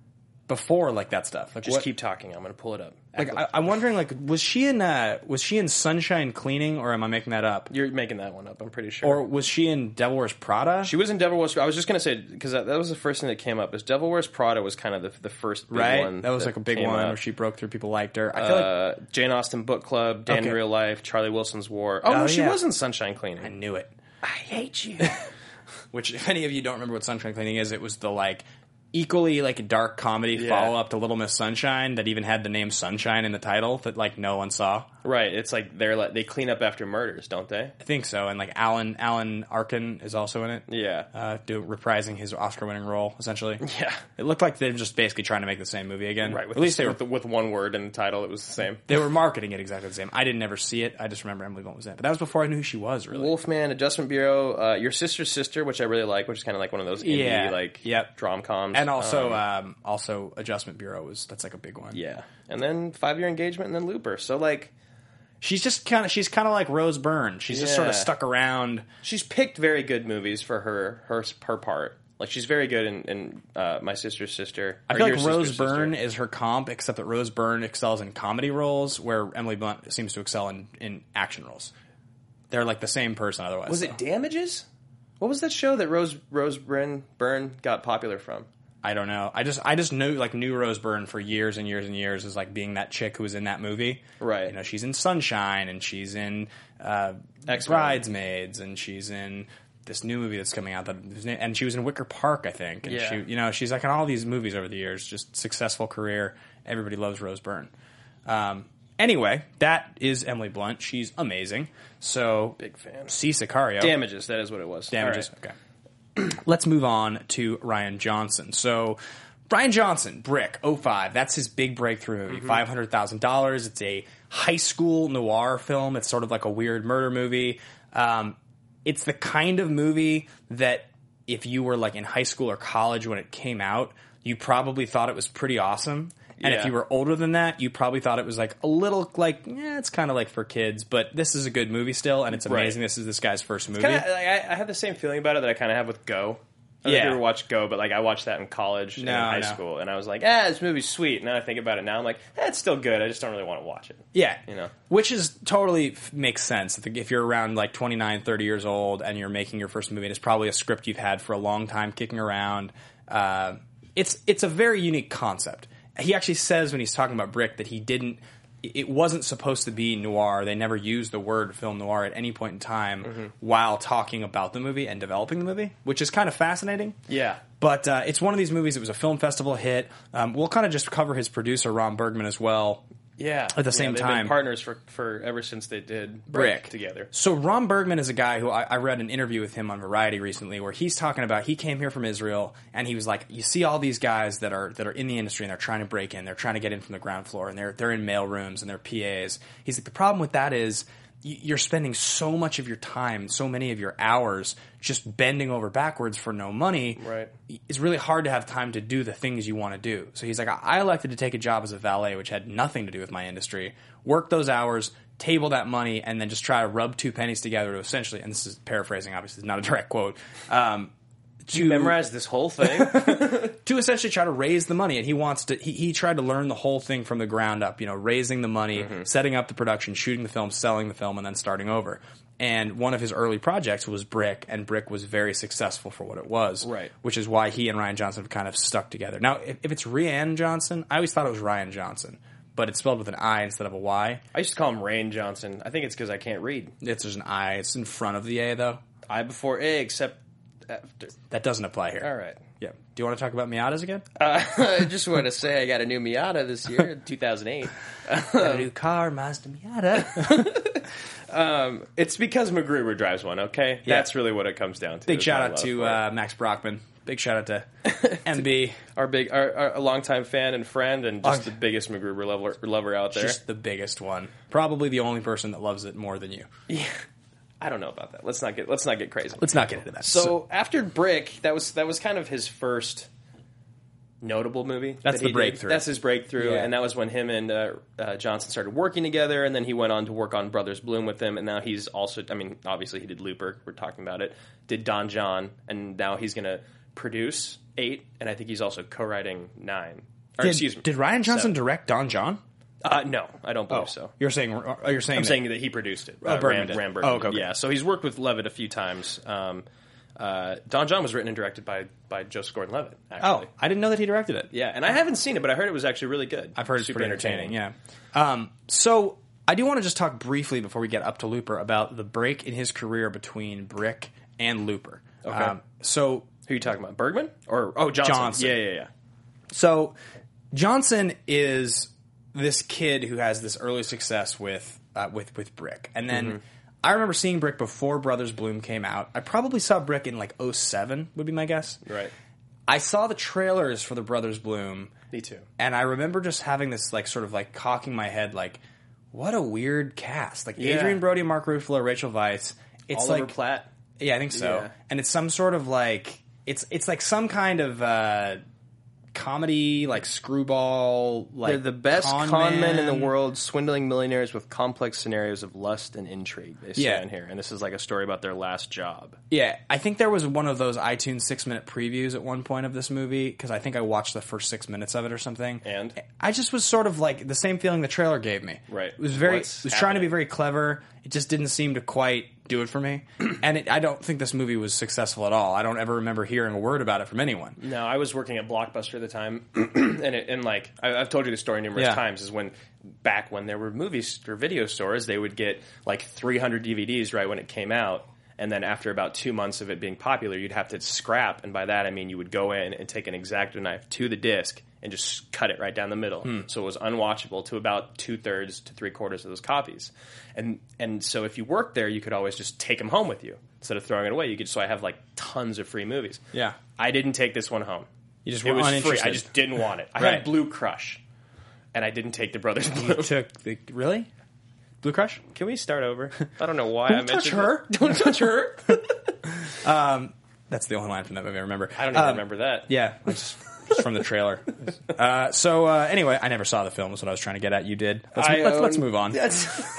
before like that stuff? Like, Just what, keep talking. I'm going to pull it up. like I, I'm wondering, like, was she in uh, was she in Sunshine Cleaning, or am I making that up? You're making that one up, I'm pretty sure. Or was she in Devil Wears Prada? She was in Devil Wears Prada. I was just going to say, because that, that was the first thing that came up, is Devil Wears Prada was kind of the, the first big right? one. That was like a big came one up. where she broke through. People liked her. I feel like Uh, Jane Austen Book Club, Dan in Okay. Real Life, Charlie Wilson's War. Oh, Oh, no, she yeah. was in Sunshine Cleaning. I knew it. I hate you. Which, if any of you don't remember what Sunshine Cleaning is, it was the like equally like dark comedy Yeah. follow up to Little Miss Sunshine that even had the name Sunshine in the title that like no one saw. Right, it's like they're like they clean up after murders, don't they? I think so. And like Alan Alan Arkin is also in it. Yeah. Uh, do, reprising his Oscar-winning role, essentially. Yeah. It looked like they're just basically trying to make the same movie again. Right, with At least the, they were with, the, with one word in the title, it was the same. they were marketing it exactly the same. I didn't ever see it. I just remember Emily Blunt was in it. But that was before I knew who she was, really. Wolfman, Adjustment Bureau, uh, Your Sister's Sister, which I really like, which is kind of like one of those indie Yeah. like Yep. drom-coms. And also, Um, um, also Adjustment Bureau was that's like a big one. yeah. And then Five Year Engagement and then Looper. So like She's just kind of she's kind of like Rose Byrne. She's just sort of Yeah. stuck around. she's picked very good movies for her her her part. Like she's very good in, in uh, My Sister's Sister. I or feel Your like Rose Sister's Byrne Sister. is her comp, except that Rose Byrne excels in comedy roles, where Emily Blunt seems to excel in, in action roles. They're like the same person otherwise. Was so. it Damages? What was that show that Rose Rose Byrne Byrne got popular from? I don't know. I just I just knew like knew Rose Byrne for years and years and years as like being that chick who was in that movie. Right. You know, she's in Sunshine and she's in uh, X-Men. Bridesmaids and she's in this new movie that's coming out that and she was in Wicker Park, I think. And Yeah. she you know, she's like in all these movies over the years, just successful career. Everybody loves Rose Byrne. Um anyway, that is Emily Blunt. She's amazing. So Big fan. see Sicario. Damages, that is what it was. Damages. All right. Okay. Let's move on to Ryan Johnson. So, Ryan Johnson, Brick, oh five. That's his big breakthrough movie. Mm-hmm. five hundred thousand dollars. It's a high school noir film. It's sort of like a weird murder movie. Um, it's the kind of movie that if you were like in high school or college when it came out, you probably thought it was pretty awesome. And if Yeah. you were older than that, you probably thought it was like a little like, yeah, it's kind of like for kids, but this is a good movie still, and it's amazing. Right. This is this guy's first movie. Kinda, like, I, I have the same feeling about it that I kind of have with Go. I don't know Yeah. if you ever watched Go, but like I watched that in college and No, in high no. school, and I was like, ah, this movie's sweet. Now I think about it now, I'm like, eh, it's still good. I just don't really want to watch it. Yeah. You know. Which is totally f- makes sense. If if you're around like twenty-nine, thirty years old and you're making your first movie, and it's probably a script you've had for a long time kicking around. Uh, it's it's a very unique concept. He actually says when he's talking about Brick that he didn't, it wasn't supposed to be noir. They never used the word film noir at any point in time Mm-hmm. while talking about the movie and developing the movie, which is kind of fascinating. Yeah. But uh, it's one of these movies. It was a film festival hit. Um, we'll kind of just cover his producer, Ron Bergman, as well. Yeah. At the Yeah, same they've time. been partners for, for ever since they did Brick. Brick together. So Ron Bergman is a guy who I, I read an interview with him on Variety recently where he's talking about he came here from Israel and he was like, you see all these guys that are that are in the industry and they're trying to break in, they're trying to get in from the ground floor and they're they're in mail rooms and they're P As. He's like, the problem with that is y- you're spending so much of your time, so many of your hours just bending over backwards for no money. Right. It's really hard to have time to do the things you want to do. So he's like, I I elected to take a job as a valet, which had nothing to do with my industry, work those hours, table that money, and then just try to rub two pennies together to essentially, and this is paraphrasing, obviously, it's not a direct quote, um, to You memorized this whole thing? to essentially try to raise the money. And he wants to, he, he tried to learn the whole thing from the ground up, you know, raising the money, Mm-hmm. setting up the production, shooting the film, selling the film, and then starting over. And one of his early projects was Brick, and Brick was very successful for what it was. Right. Which is why he and Ryan Johnson have kind of stuck together. Now, if, if it's Rian Johnson, I always thought it was Ryan Johnson, but it's spelled with an I instead of a Y. I used to call him Rain Johnson. I think it's because I can't read. It's there's an I. It's in front of the A, though. I before A, except after. That doesn't apply here. All right. Yeah. Do you want to talk about Miatas again? Uh, I just want to say I got a new Miata this year, two thousand eight. Got a new car, Mazda Miata. Um, it's because MacGruber drives one, okay? Yeah. That's really what it comes down to. Big is shout my out love to for it. uh, Max Brockman. Big shout out to M B. our big, our, our a longtime fan and friend, and just Uh, the biggest MacGruber lover, lover out there. Just the biggest one. Probably the only person that loves it more than you. Yeah, I don't know about that. Let's not get let's not get crazy. Let's not get into that. So after Brick, that was that was kind of his first notable movie. That's that the he did. breakthrough. That's his breakthrough, Yeah. and that was when him and uh, uh, Johnson started working together. And then he went on to work on Brothers Bloom with them, and now he's also. I mean, obviously he did Looper. We're talking about it. Did Don John, and now he's going to produce Eight, and I think he's also co-writing Nine. Or, Did, excuse me. did Ryan Johnson seven. direct Don John? Uh, no, I don't believe so. You're saying oh, you're saying I'm that, saying that he produced it. Oh, Uh, Bergman Ram, did. Ram Bergman. Oh, okay, okay. Yeah, so he's worked with Levitt a few times. Um, uh, Don John was written and directed by, by Joseph Gordon-Levitt, actually. Oh, I didn't know that he directed it. Yeah, and I haven't seen it, but I heard it was actually really good. I've heard it's super pretty entertaining. Yeah. Um, so I do want to just talk briefly before we get up to Looper about the break in his career between Brick and Looper. Okay. Um, so Who are you talking about? Bergman? Or oh, Johnson. Johnson. Yeah, yeah, yeah. So Johnson is this kid who has this early success with uh, with with Brick, and then Mm-hmm. I remember seeing Brick before Brothers Bloom came out. I probably saw Brick in like oh seven, would be my guess. Right. I saw the trailers for the Brothers Bloom. Me too. And I remember just having this like sort of like cocking my head like, what a weird cast. Like Yeah. Adrian Brody, Mark Ruffalo, Rachel Weisz. It's Oliver like Platt. yeah, I think so. Yeah. And it's some sort of like it's it's like some kind of uh, comedy, like screwball, like They're the best con, con men in the man. world, swindling millionaires with complex scenarios of lust and intrigue. They say Yeah. in here, and this is like a story about their last job. Yeah, I think there was one of those iTunes six minute previews at one point of this movie because I think I watched the first six minutes of it or something. And? I just was sort of like the same feeling the trailer gave me. Right. It was very. What's it was trying to be happening? very clever. It just didn't seem to quite do it for me. And it, I don't think this movie was successful at all. I don't ever remember hearing a word about it from anyone. No, I was working at Blockbuster at the time, and it, and like I, I've told you the story numerous Yeah. times. Is when back when there were movies or video stores, they would get like three hundred D V Ds right when it came out, and then after about two months of it being popular, you'd have to scrap, and by that I mean you would go in and take an X-Acto knife to the disc and just cut it right down the middle, Hmm. so it was unwatchable to about two thirds to three quarters of those copies, and and so if you worked there, you could always just take them home with you instead of throwing it away. You could so I have like tons of free movies. Yeah. I didn't take this one home. You just It were was free. uninterested. I just didn't want it. I Right. had Blue Crush, and I didn't take the Brothers You Bloom. took the really Blue Crush. Can we start over? I don't know why I Don't touch mentioned her. it. Don't touch her. That's the only line from that movie I remember. I don't even Um, remember that. Yeah, it's just from the trailer. Uh, so uh, anyway, I never saw the film. Is what I was trying to get at. You did. Let's, I let's, own- let's move on. That's,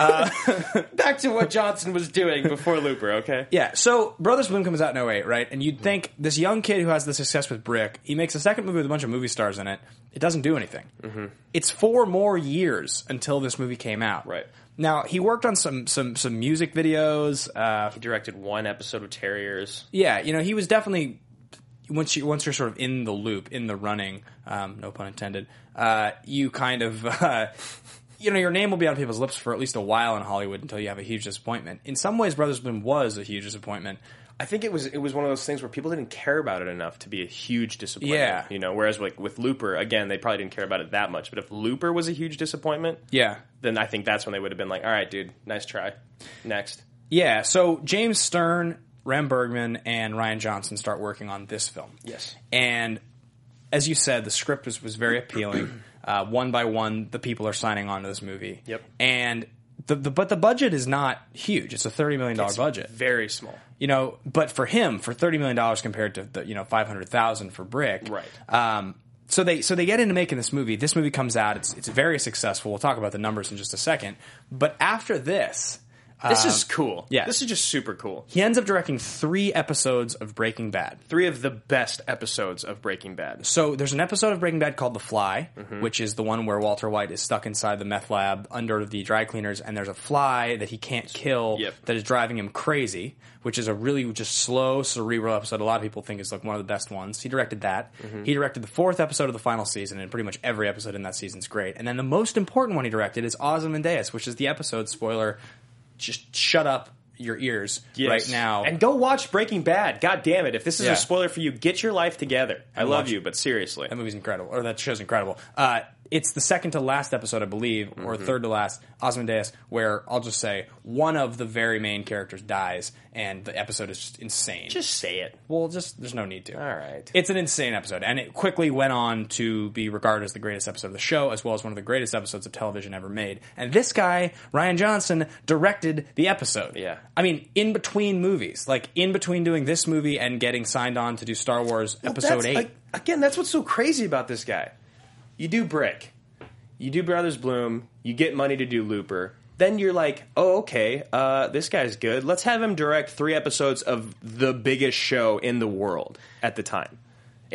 back to what Johnson was doing before Looper, okay? Yeah, so Brothers Bloom comes out in oh eight, right? And you'd think this young kid who has the success with Brick, he makes a second movie with a bunch of movie stars in it. It doesn't do anything. Mm-hmm. It's four more years until this movie came out. Right. Now, he worked on some some some music videos. Uh, He directed one episode of Terriers. yeah, you know, he was definitely once you once you're sort of in the loop, in the running, um, no pun intended. Uh, you kind of. Uh, You know, your name will be on people's lips for at least a while in Hollywood until you have a huge disappointment. In some ways, Brothers Bloom was a huge disappointment. I think it was it was one of those things where people didn't care about it enough to be a huge disappointment. Yeah. You know, whereas like with Looper, again, they probably didn't care about it that much. But if Looper was a huge disappointment, Yeah. then I think that's when they would have been like, all right, dude, nice try. Next. Yeah, so James Stern, Ram Bergman, and Ryan Johnson start working on this film. Yes. And as you said, the script was, was very appealing. Uh, one by one, the people are signing on to this movie. Yep. And the, the but the budget is not huge. It's a thirty million dollars It's budget. Very small. You know, but for him, for thirty million dollars compared to the, you know five hundred thousand for Brick, Right. Um, so they so they get into making this movie. This movie comes out. It's it's very successful. We'll talk about the numbers in just a second. But after this, This um, is cool. yeah. This is just super cool. he ends up directing three episodes of Breaking Bad. Three of the best episodes of Breaking Bad. So there's an episode of Breaking Bad called The Fly, Mm-hmm. which is the one where Walter White is stuck inside the meth lab under the dry cleaners, and there's a fly that he can't kill Yep. that is driving him crazy, which is a really just slow, cerebral episode. A lot of people think is like one of the best ones. He directed that. Mm-hmm. He directed the fourth episode of the final season, and pretty much every episode in that season is great. And then the most important one he directed is Ozymandias, which is the episode, spoiler, just shut up your ears Yes. right now. And go watch Breaking Bad. God damn it. If this is Yeah. a spoiler for you, get your life together. I And love watch- you, but seriously. That movie's incredible, or that show's incredible. Uh, it's the second to last episode, I believe, or Mm-hmm. third to last, Ozymandias, where I'll just say one of the very main characters dies, and the episode is just insane. Just say it. well, just there's no need to. All right. It's an insane episode, and it quickly went on to be regarded as the greatest episode of the show, as well as one of the greatest episodes of television ever made. And this guy, Ryan Johnson, directed the episode. Yeah. I mean, in between movies, like in between doing this movie and getting signed on to do Star Wars Well, Episode that's- Eight. like, again, that's what's so crazy about this guy. You do Brick, you do Brothers Bloom, you get money to do Looper. Then you're like, oh, okay, uh, this guy's good. Let's have him direct three episodes of the biggest show in the world at the time. And he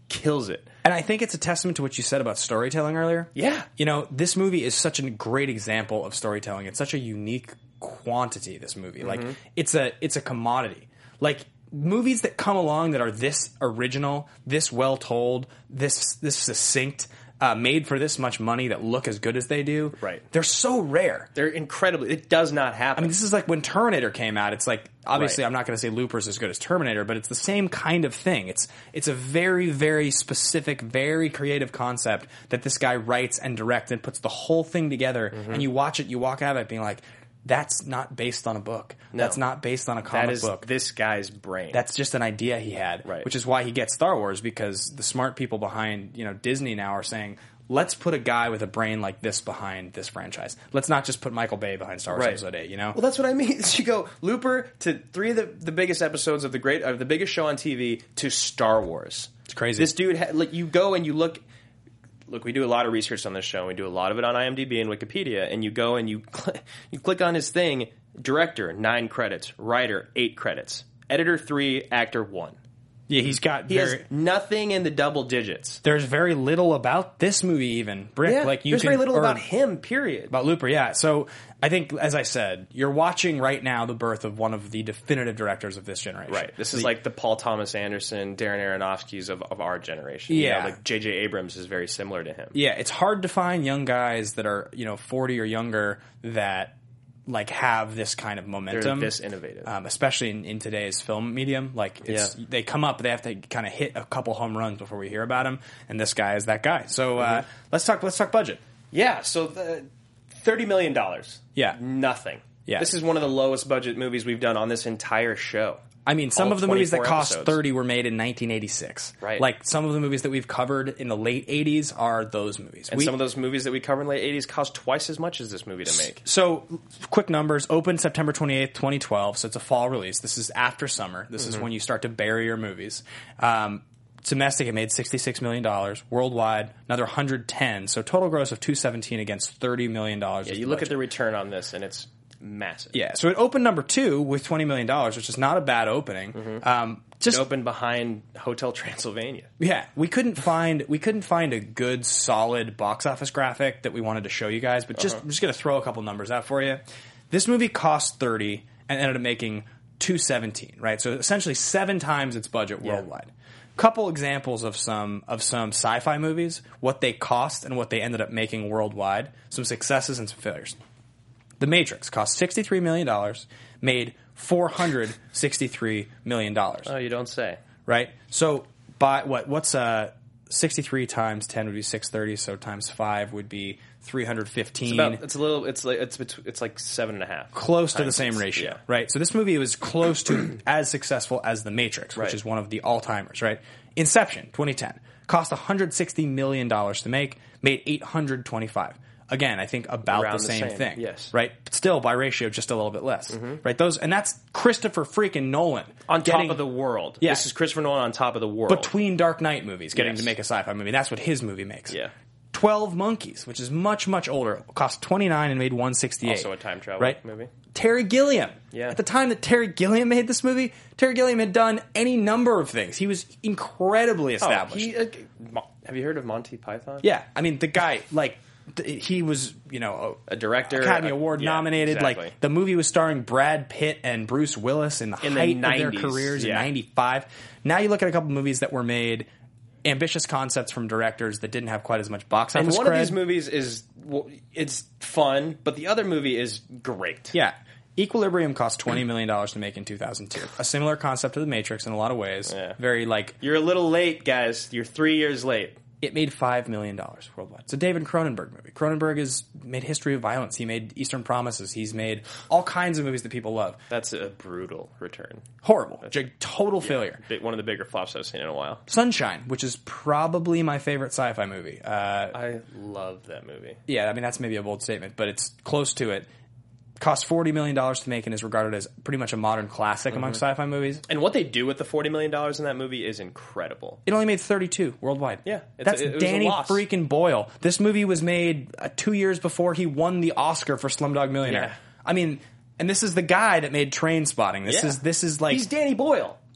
kills it. And I think it's a testament to what you said about storytelling earlier. Yeah. You know, this movie is such a great example of storytelling. It's such a unique quantity, this movie. Mm-hmm. Like, it's a it's a commodity. Like, movies that come along that are this original, this well told, this this succinct, uh, made for this much money, that look as good as they do. Right. They're so rare. They're incredibly... It does not happen. I mean, this is like when Terminator came out. It's like, obviously, Right. I'm not going to say Looper's as good as Terminator, but it's the same kind of thing. It's it's a very, very specific, very creative concept that this guy writes and directs and puts the whole thing together. Mm-hmm. And you watch it, you walk out of it being like, that's not based on a book. No. That's not based on a comic that is book. this guy's brain. That's just an idea he had, Right. which is why he gets Star Wars, because the smart people behind, you know, Disney now are saying, let's put a guy with a brain like this behind this franchise. Let's not just put Michael Bay behind Star Wars Right. Episode eight, you know? Well, that's what I mean. You go Looper to three of the, the biggest episodes of the great, of the biggest show on T V to Star Wars. It's crazy. This dude, ha- like, you go and you look. Look, we do a lot of research on this show. And we do a lot of it on IMDb and Wikipedia. And you go and you cl- you click on his thing. Director nine credits, writer eight credits, editor three, actor one. Yeah, he's got He very... has nothing in the double digits. There's very little about this movie, even Brick. Yeah, like you there's can, very little or about him. Period. about Looper. Yeah, so I think, as I said, you're watching right now the birth of one of the definitive directors of this generation. Right. This is The- like the Paul Thomas Anderson, Darren Aronofsky's of, of our generation. You Yeah. know, like J J Abrams is very similar to him. Yeah, it's hard to find young guys that are, you know, forty or younger that like have this kind of They're momentum. this innovative. Um, especially in, in today's film medium. Like, it's, Yeah. they come up, they have to kind of hit a couple home runs before we hear about him, and this guy is that guy. So uh, Mm-hmm. let's talk. Let's talk budget. Yeah, so the thirty million dollars. Yeah. Nothing. Yeah. This is one of the lowest budget movies we've done on this entire show. I mean, some All of the movies that twenty-four cost episodes. thirty were made in nineteen eighty-six. Right. Like, some of the movies that we've covered in the late eighties are those movies. And We- some of those movies that we covered in the late eighties cost twice as much as this movie to make. So, quick numbers. Opened September twenty-eighth, twenty twelve, so it's a fall release. This is after summer. This Mm-hmm. is when you start to bury your movies. Um, domestic, it made sixty-six million dollars. Worldwide, another one hundred ten. So, total gross of two hundred seventeen against thirty million dollars. Yeah, you look at the return on this, and it's massive. Yeah, so it opened number two with twenty million dollars, which is not a bad opening. Mm-hmm. Um, just It opened behind Hotel Transylvania. Yeah, we couldn't find we couldn't find a good solid box office graphic that we wanted to show you guys, but just I'm just going to throw a couple numbers out for you. This movie cost thirty and ended up making two seventeen, right? So essentially seven times its budget worldwide. Couple examples of some of some sci-fi movies, what they cost and what they ended up making worldwide, some successes and some failures. The Matrix cost sixty-three million dollars, made four hundred sixty-three million dollars. Oh, you don't say. Right? So by what what's uh sixty-three times ten would be six hundred thirty, so times five would be three hundred fifteen. It's, about, it's a little. It's like it's betw- it's like seven and a half. Close to the times same it's- ratio, yeah. right? So this movie was close to as successful as The Matrix, which Right. is one of the all-timers, right? Inception, twenty ten, cost one hundred sixty million dollars to make, made eight hundred twenty-five. Again, I think about Around the the same, same, thing, yes. right? But still, by ratio, just a little bit less, right? Those, and that's Christopher freaking Nolan On getting- top of the world. Yeah. This is Christopher Nolan on top of the world. between Dark Knight movies, getting Yes. to make a sci-fi movie. That's what his movie makes. Yeah. Twelve Monkeys, which is much much older, cost twenty nine and made one sixty eight. Also a time travel right? movie. Terry Gilliam. Yeah. At the time that Terry Gilliam made this movie, Terry Gilliam had done any number of things. He was incredibly Oh, established. he, uh, Mo- have you heard of Monty Python? yeah, I mean the guy like. th- He was, you know, A director, Academy uh, Award yeah, nominated. exactly. Like the movie was starring Brad Pitt and Bruce Willis in the In the height of their nineties, careers yeah. in ninety-five. Now you look at a couple movies that were made, ambitious concepts from directors that didn't have quite as much box And office one cred. of these movies is well, it's fun, but the other movie is great. Yeah. Equilibrium cost twenty million dollars to make in two thousand two. A similar concept to The Matrix in a lot of ways. Yeah. Very like, You're a little late, guys. You're three years late. it made five million dollars worldwide. It's a David Cronenberg movie. Cronenberg has made History of Violence. He made Eastern Promises. He's made all kinds of movies that people love. That's a brutal return. Horrible. J- total failure. Big- One of the bigger flops I've seen in a while. Sunshine, which is probably my favorite sci-fi movie. Uh, I love that movie. yeah, I mean, that's maybe a bold statement, but it's close to it. Cost forty million dollars to make and is regarded as pretty much a modern classic among sci-fi movies. And what they do with the forty million dollars in that movie is incredible. It only made thirty-two worldwide. Yeah, it's- that's it was a Danny loss. freaking Boyle. This movie was made uh, two years before he won the Oscar for Slumdog Millionaire. Yeah. I mean, and this is the guy that made Train Spotting. This Yeah. is this is like He's Danny Boyle.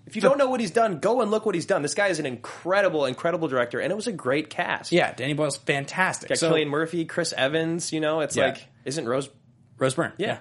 If you don't know what he's done, go and look what he's done. This guy is an incredible, incredible director, and it was a great cast. Yeah, Danny Boyle's fantastic. Got So- Cillian Murphy, Chris Evans. You know, it's Yeah. like isn't Rose? Rose Byrne. Yeah.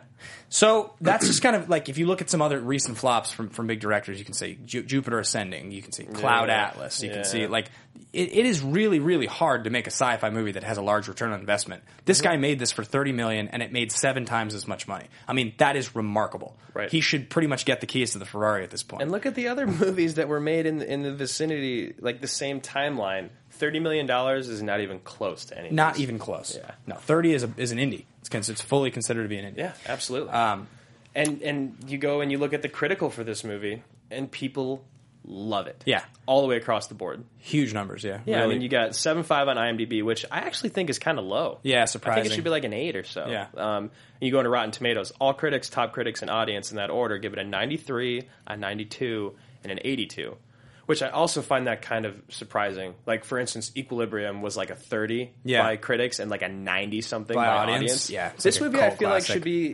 So that's just kind of like if you look at some other recent flops from, from big directors, you can say Ju- Jupiter Ascending, you can see Cloud Yeah. Atlas, you Yeah. can see like it, it is really really hard to make a sci-fi movie that has a large return on investment. This guy made this for thirty million dollars and it made seven times as much money. I mean that is remarkable. Right. He should pretty much get the keys to the Ferrari at this point. And look at the other movies that were made in in the vicinity, like the same timeline. Thirty million dollars is not even close to anything. Not even close. Yeah. No, thirty is a, is an indie. It's cons- it's fully considered to be an indie. Yeah, absolutely. Um, and and you go and you look at the critical for this movie, and people love it. Yeah. all the way across the board. Huge numbers. Yeah. Yeah, I Really. mean, you got seven point five on IMDb, which I actually think is kind of low. Yeah, I surprising. think it should be like an eight or so. Yeah. Um, you go into Rotten Tomatoes. All critics, top critics, and audience in that order give it a ninety-three, a ninety-two, and an eighty-two. Which I also find that kind of surprising. Like, for instance, Equilibrium was like a thirty Yeah. by critics and like a ninety-something by, By audience. audience, yeah, it's This like a movie, I cult feel classic. like, should be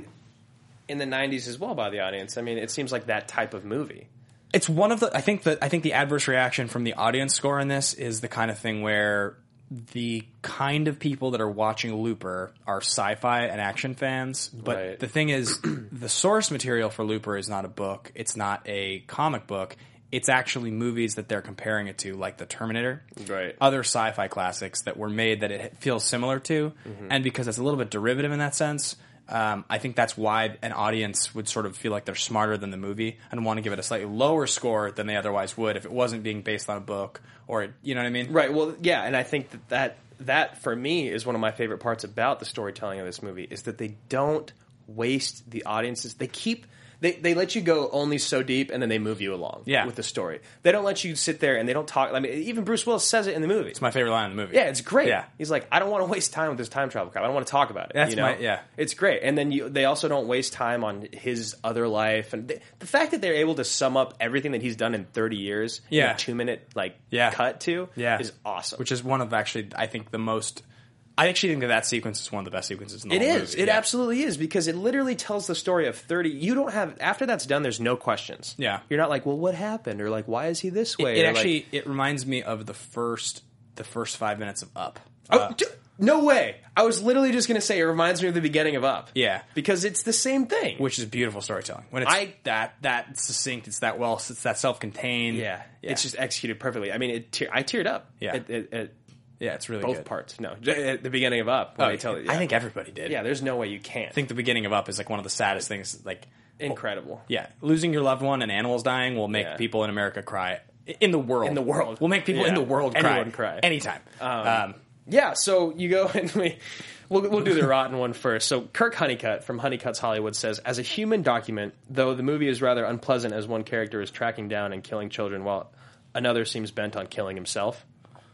in the nineties as well by the audience. I mean, it seems like that type of movie. It's one of the. I think that I think the adverse reaction from the audience score in this is the kind of thing where the kind of people that are watching Looper are sci-fi and action fans. But Right. the thing is, the source material for Looper is not a book. It's not a comic book. It's actually movies that they're comparing it to, like The Terminator, Right. other sci-fi classics that were made that it feels similar to, Mm-hmm. and because it's a little bit derivative in that sense. Um, I think that's why an audience would sort of feel like they're smarter than the movie and want to give it a slightly lower score than they otherwise would if it wasn't being based on a book or, you know what I mean? Right. Well, yeah, and I think that, that that for me is one of my favorite parts about the storytelling of this movie is that they don't waste the audiences. They keep they they let you go only so deep, and then they move you along Yeah. with the story. They don't let you sit there and they don't talk. I mean, even Bruce Willis says it in the movie. It's my favorite line in the movie. Yeah, it's great. Yeah. He's like, I don't want to waste time with this time travel crap. I don't want to talk about it. That's you know? my- yeah. It's great. And then you, they also don't waste time on his other life. And they, the fact that they're able to sum up everything that he's done in thirty years Yeah. in a two minute like Yeah. cut to Yeah. is awesome. Which is one of actually, I think, the most. I actually think that that sequence is one of the best sequences in the It whole is. movie. It Yeah. absolutely is because it literally tells the story of thirty. You don't have after that's done. There's no questions. Yeah. you're not like, well, what happened, or like, why is he this way? It, it Or, like- actually it reminds me of the first the first five minutes of Up. Oh, Uh, d- no way! I was literally just going to say it reminds me of the beginning of Up. Yeah. because it's the same thing. which is beautiful storytelling. When it's I- that that succinct, it's that well, it's that self contained. yeah, yeah, it's just executed perfectly. I mean, it te- I teared up. Yeah. at, at, at yeah, it's really both good. parts. No, j- at the beginning of Up. When Oh, they tell you, I think everybody did. yeah. There's no way you can't. I think the beginning of Up is like one of the saddest things. Like, incredible. yeah, losing your loved one and animals dying will make Yeah. people in America cry. In the world, In the world. will make people in Yeah. the world cry. Anyone cry. anytime. Um, Yeah, so you go and we we'll, we'll do the rotten one first. So Kirk Honeycutt from Honeycutt's Hollywood says, as a human document, though the movie is rather unpleasant as one character is tracking down and killing children while another seems bent on killing himself.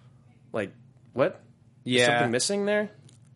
Like, what? Is Yeah. something missing there?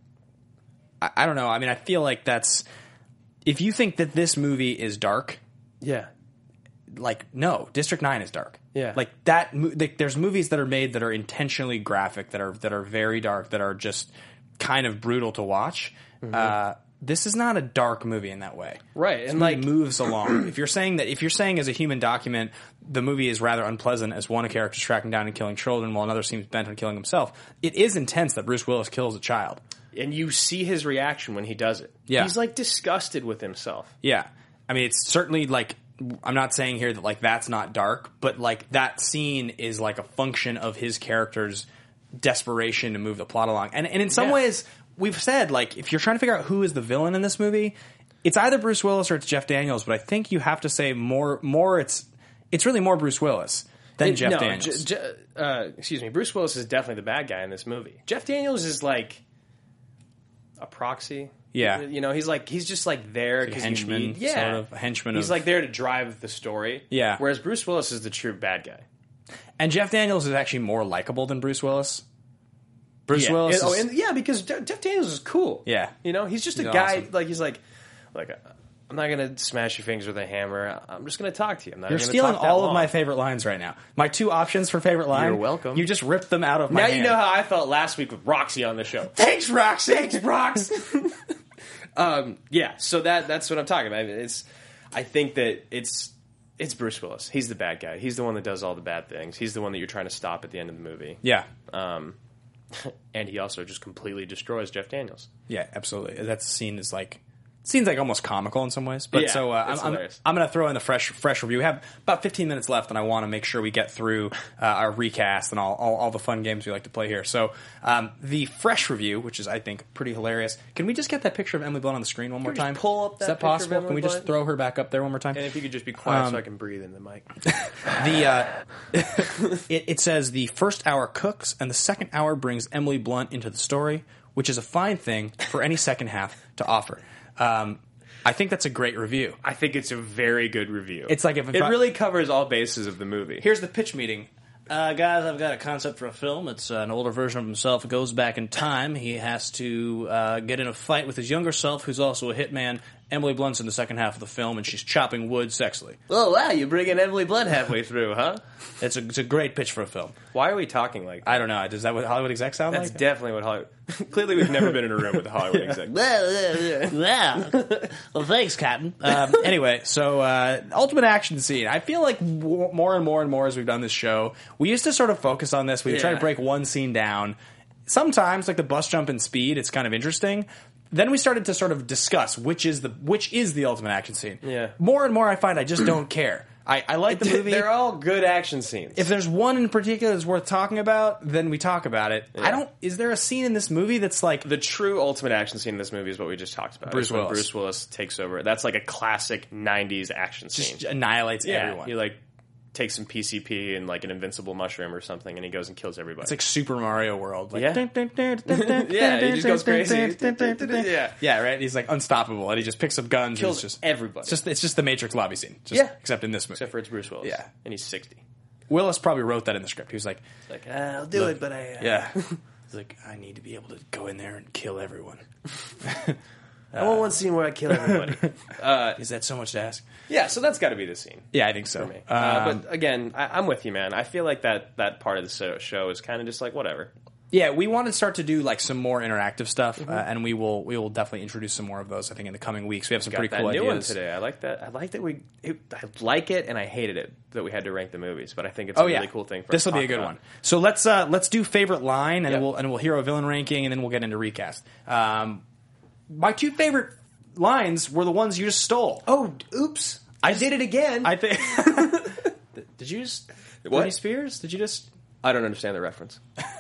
I, I don't know. I mean, I feel like that's if you think that this movie is dark. Yeah. Like, no, District Nine is dark. Yeah. like that. mo- Like, there's movies that are made that are intentionally graphic, that are that are very dark, that are just kind of brutal to watch. Uh, this is not a dark movie in that way, Right, This and movie like- moves along. If you're saying that, if you're saying as a human document, the movie is rather unpleasant as one character is tracking down and killing children while another seems bent on killing himself. It is intense that Bruce Willis kills a child. And you see his reaction when he does it. Yeah. He's like disgusted with himself. Yeah. I mean, it's certainly like, I'm not saying here that like that's not dark, but like that scene is like a function of his character's desperation to move the plot along. And, and in some Yeah. ways, we've said like, if you're trying to figure out who is the villain in this movie, it's either Bruce Willis or it's Jeff Daniels, but I think you have to say more, more it's, it's really more Bruce Willis than It- Jeff no, Daniels. J- J- uh, excuse me. Bruce Willis is definitely the bad guy in this movie. Jeff Daniels is like a proxy. Yeah. you know, he's like he's just like there Like a because henchman, you need, yeah, sort of, a henchman He's of- like there to drive the story. Yeah. Whereas Bruce Willis is the true bad guy. And Jeff Daniels is actually more likable than Bruce Willis. Bruce yeah. Willis And- oh, is- and, yeah, because Je- Jeff Daniels is cool. Yeah. you know, he's just He's a guy. awesome. Like he's like like. uh, I'm not going to smash your fingers with a hammer. I'm just going to talk to you. I'm not You're gonna stealing talk that all of long. my favorite lines right now. My two options for favorite line. You're welcome. You just ripped them out of my Now hand. you know how I felt last week with Roxy on the show. Thanks, Rox. Thanks, Brox. um, yeah, so that that's what I'm talking about. It's, I think that it's It's Bruce Willis. He's the bad guy. He's the one that does all the bad things. He's the one that you're trying to stop at the end of the movie. Yeah. Um, and he also just completely destroys Jeff Daniels. Yeah, absolutely. That scene is like seems like almost comical in some ways. But Yeah, so uh, it's I'm, I'm, hilarious. I'm going to throw in the fresh fresh review. We have about fifteen minutes left, and I want to make sure we get through uh, our recast and all, all all the fun games we like to play here. So um, the fresh review, which is I think pretty hilarious. Can we just get that picture of Emily Blunt on the screen one more we just time? pull up Is that that picture of possible? Emily Can we just Blunt? throw her back up there one more time? And if you could just be quiet Um, so I can breathe in the mic. The uh, it, it says the first hour cooks and the second hour brings Emily Blunt into the story, which is a fine thing for any second half to offer. Um, I think that's a great review. I think it's a very good review. It's like if- if it I- really covers all bases of the movie. Here's the pitch meeting. Uh, guys, I've got a concept for a film. It's uh, an older version of himself. It goes back in time. He has to uh, get in a fight with his younger self, who's also a hitman. Emily Blunt's in the second half of the film, and she's chopping wood sexily. Oh, wow, you bring in Emily Blunt halfway through, huh? It's a, it's a great pitch for a film. Why are we talking like that? I don't know. Is that what Hollywood execs sound That's like? definitely what Hollywood... Clearly, we've never been in a room with a Hollywood exec. Yeah. Well, thanks, Captain. um, anyway, so uh, ultimate action scene. I feel like w- more and more and more as we've done this show, we used to sort of focus on this. We would try to Yeah. break one scene down. Sometimes, like the bus jump and speed, it's kind of interesting. Then we started to sort of discuss which is the which is the ultimate action scene. Yeah. More and more, I find I just don't care. I, I like the movie. They're all good action scenes. If there's one in particular that's worth talking about, then we talk about it. I don't. Is there a scene in this movie that's like The true ultimate action scene in this movie is what we just talked about. Bruce It's when Willis. Bruce Willis takes over. That's like a classic nineties action scene. just annihilates yeah, everyone? he like takes some P C P and like an invincible mushroom or something, and he goes and kills everybody. It's like Super Mario World. Like, Yeah. Yeah, he just goes crazy. Yeah. Yeah, right. He's like unstoppable, and he just picks up guns. Kills and it's just everybody. It's just it's just the Matrix lobby scene. Just, Yeah. except in this movie. Except for it's Bruce Willis. Yeah. And he's sixty. Willis probably wrote that in the script. He was like, Like, ah, I'll do Look, it, but I... Uh, yeah. He's like, I need to be able to go in there and kill everyone. I want one scene where I kill everybody. uh, Is that so much to ask? yeah, so that's got to be the scene. Yeah, I think so. For me. Um, uh, but again, I, I'm with you, man. I feel like that, that part of the so- show is kind of just like, whatever. yeah, we want to start to do like some more interactive stuff, Mm-hmm. uh, and we will we will definitely introduce some more of those. I think in the coming weeks we have some Got pretty that cool new ideas. one today. I like that. I like that we. It, I like it, and I hated it that we had to rank the movies. But I think it's Oh a yeah, really cool thing. For this us will to be a talk good about. one. So let's uh, let's do favorite line, and Yep. we'll and we'll hero villain ranking, and then we'll get into recast. Um, my two favorite lines were the ones you just stole. Oh, oops! I did it again. I think. Did you just What? Britney Spears? Did you just? I don't understand the reference.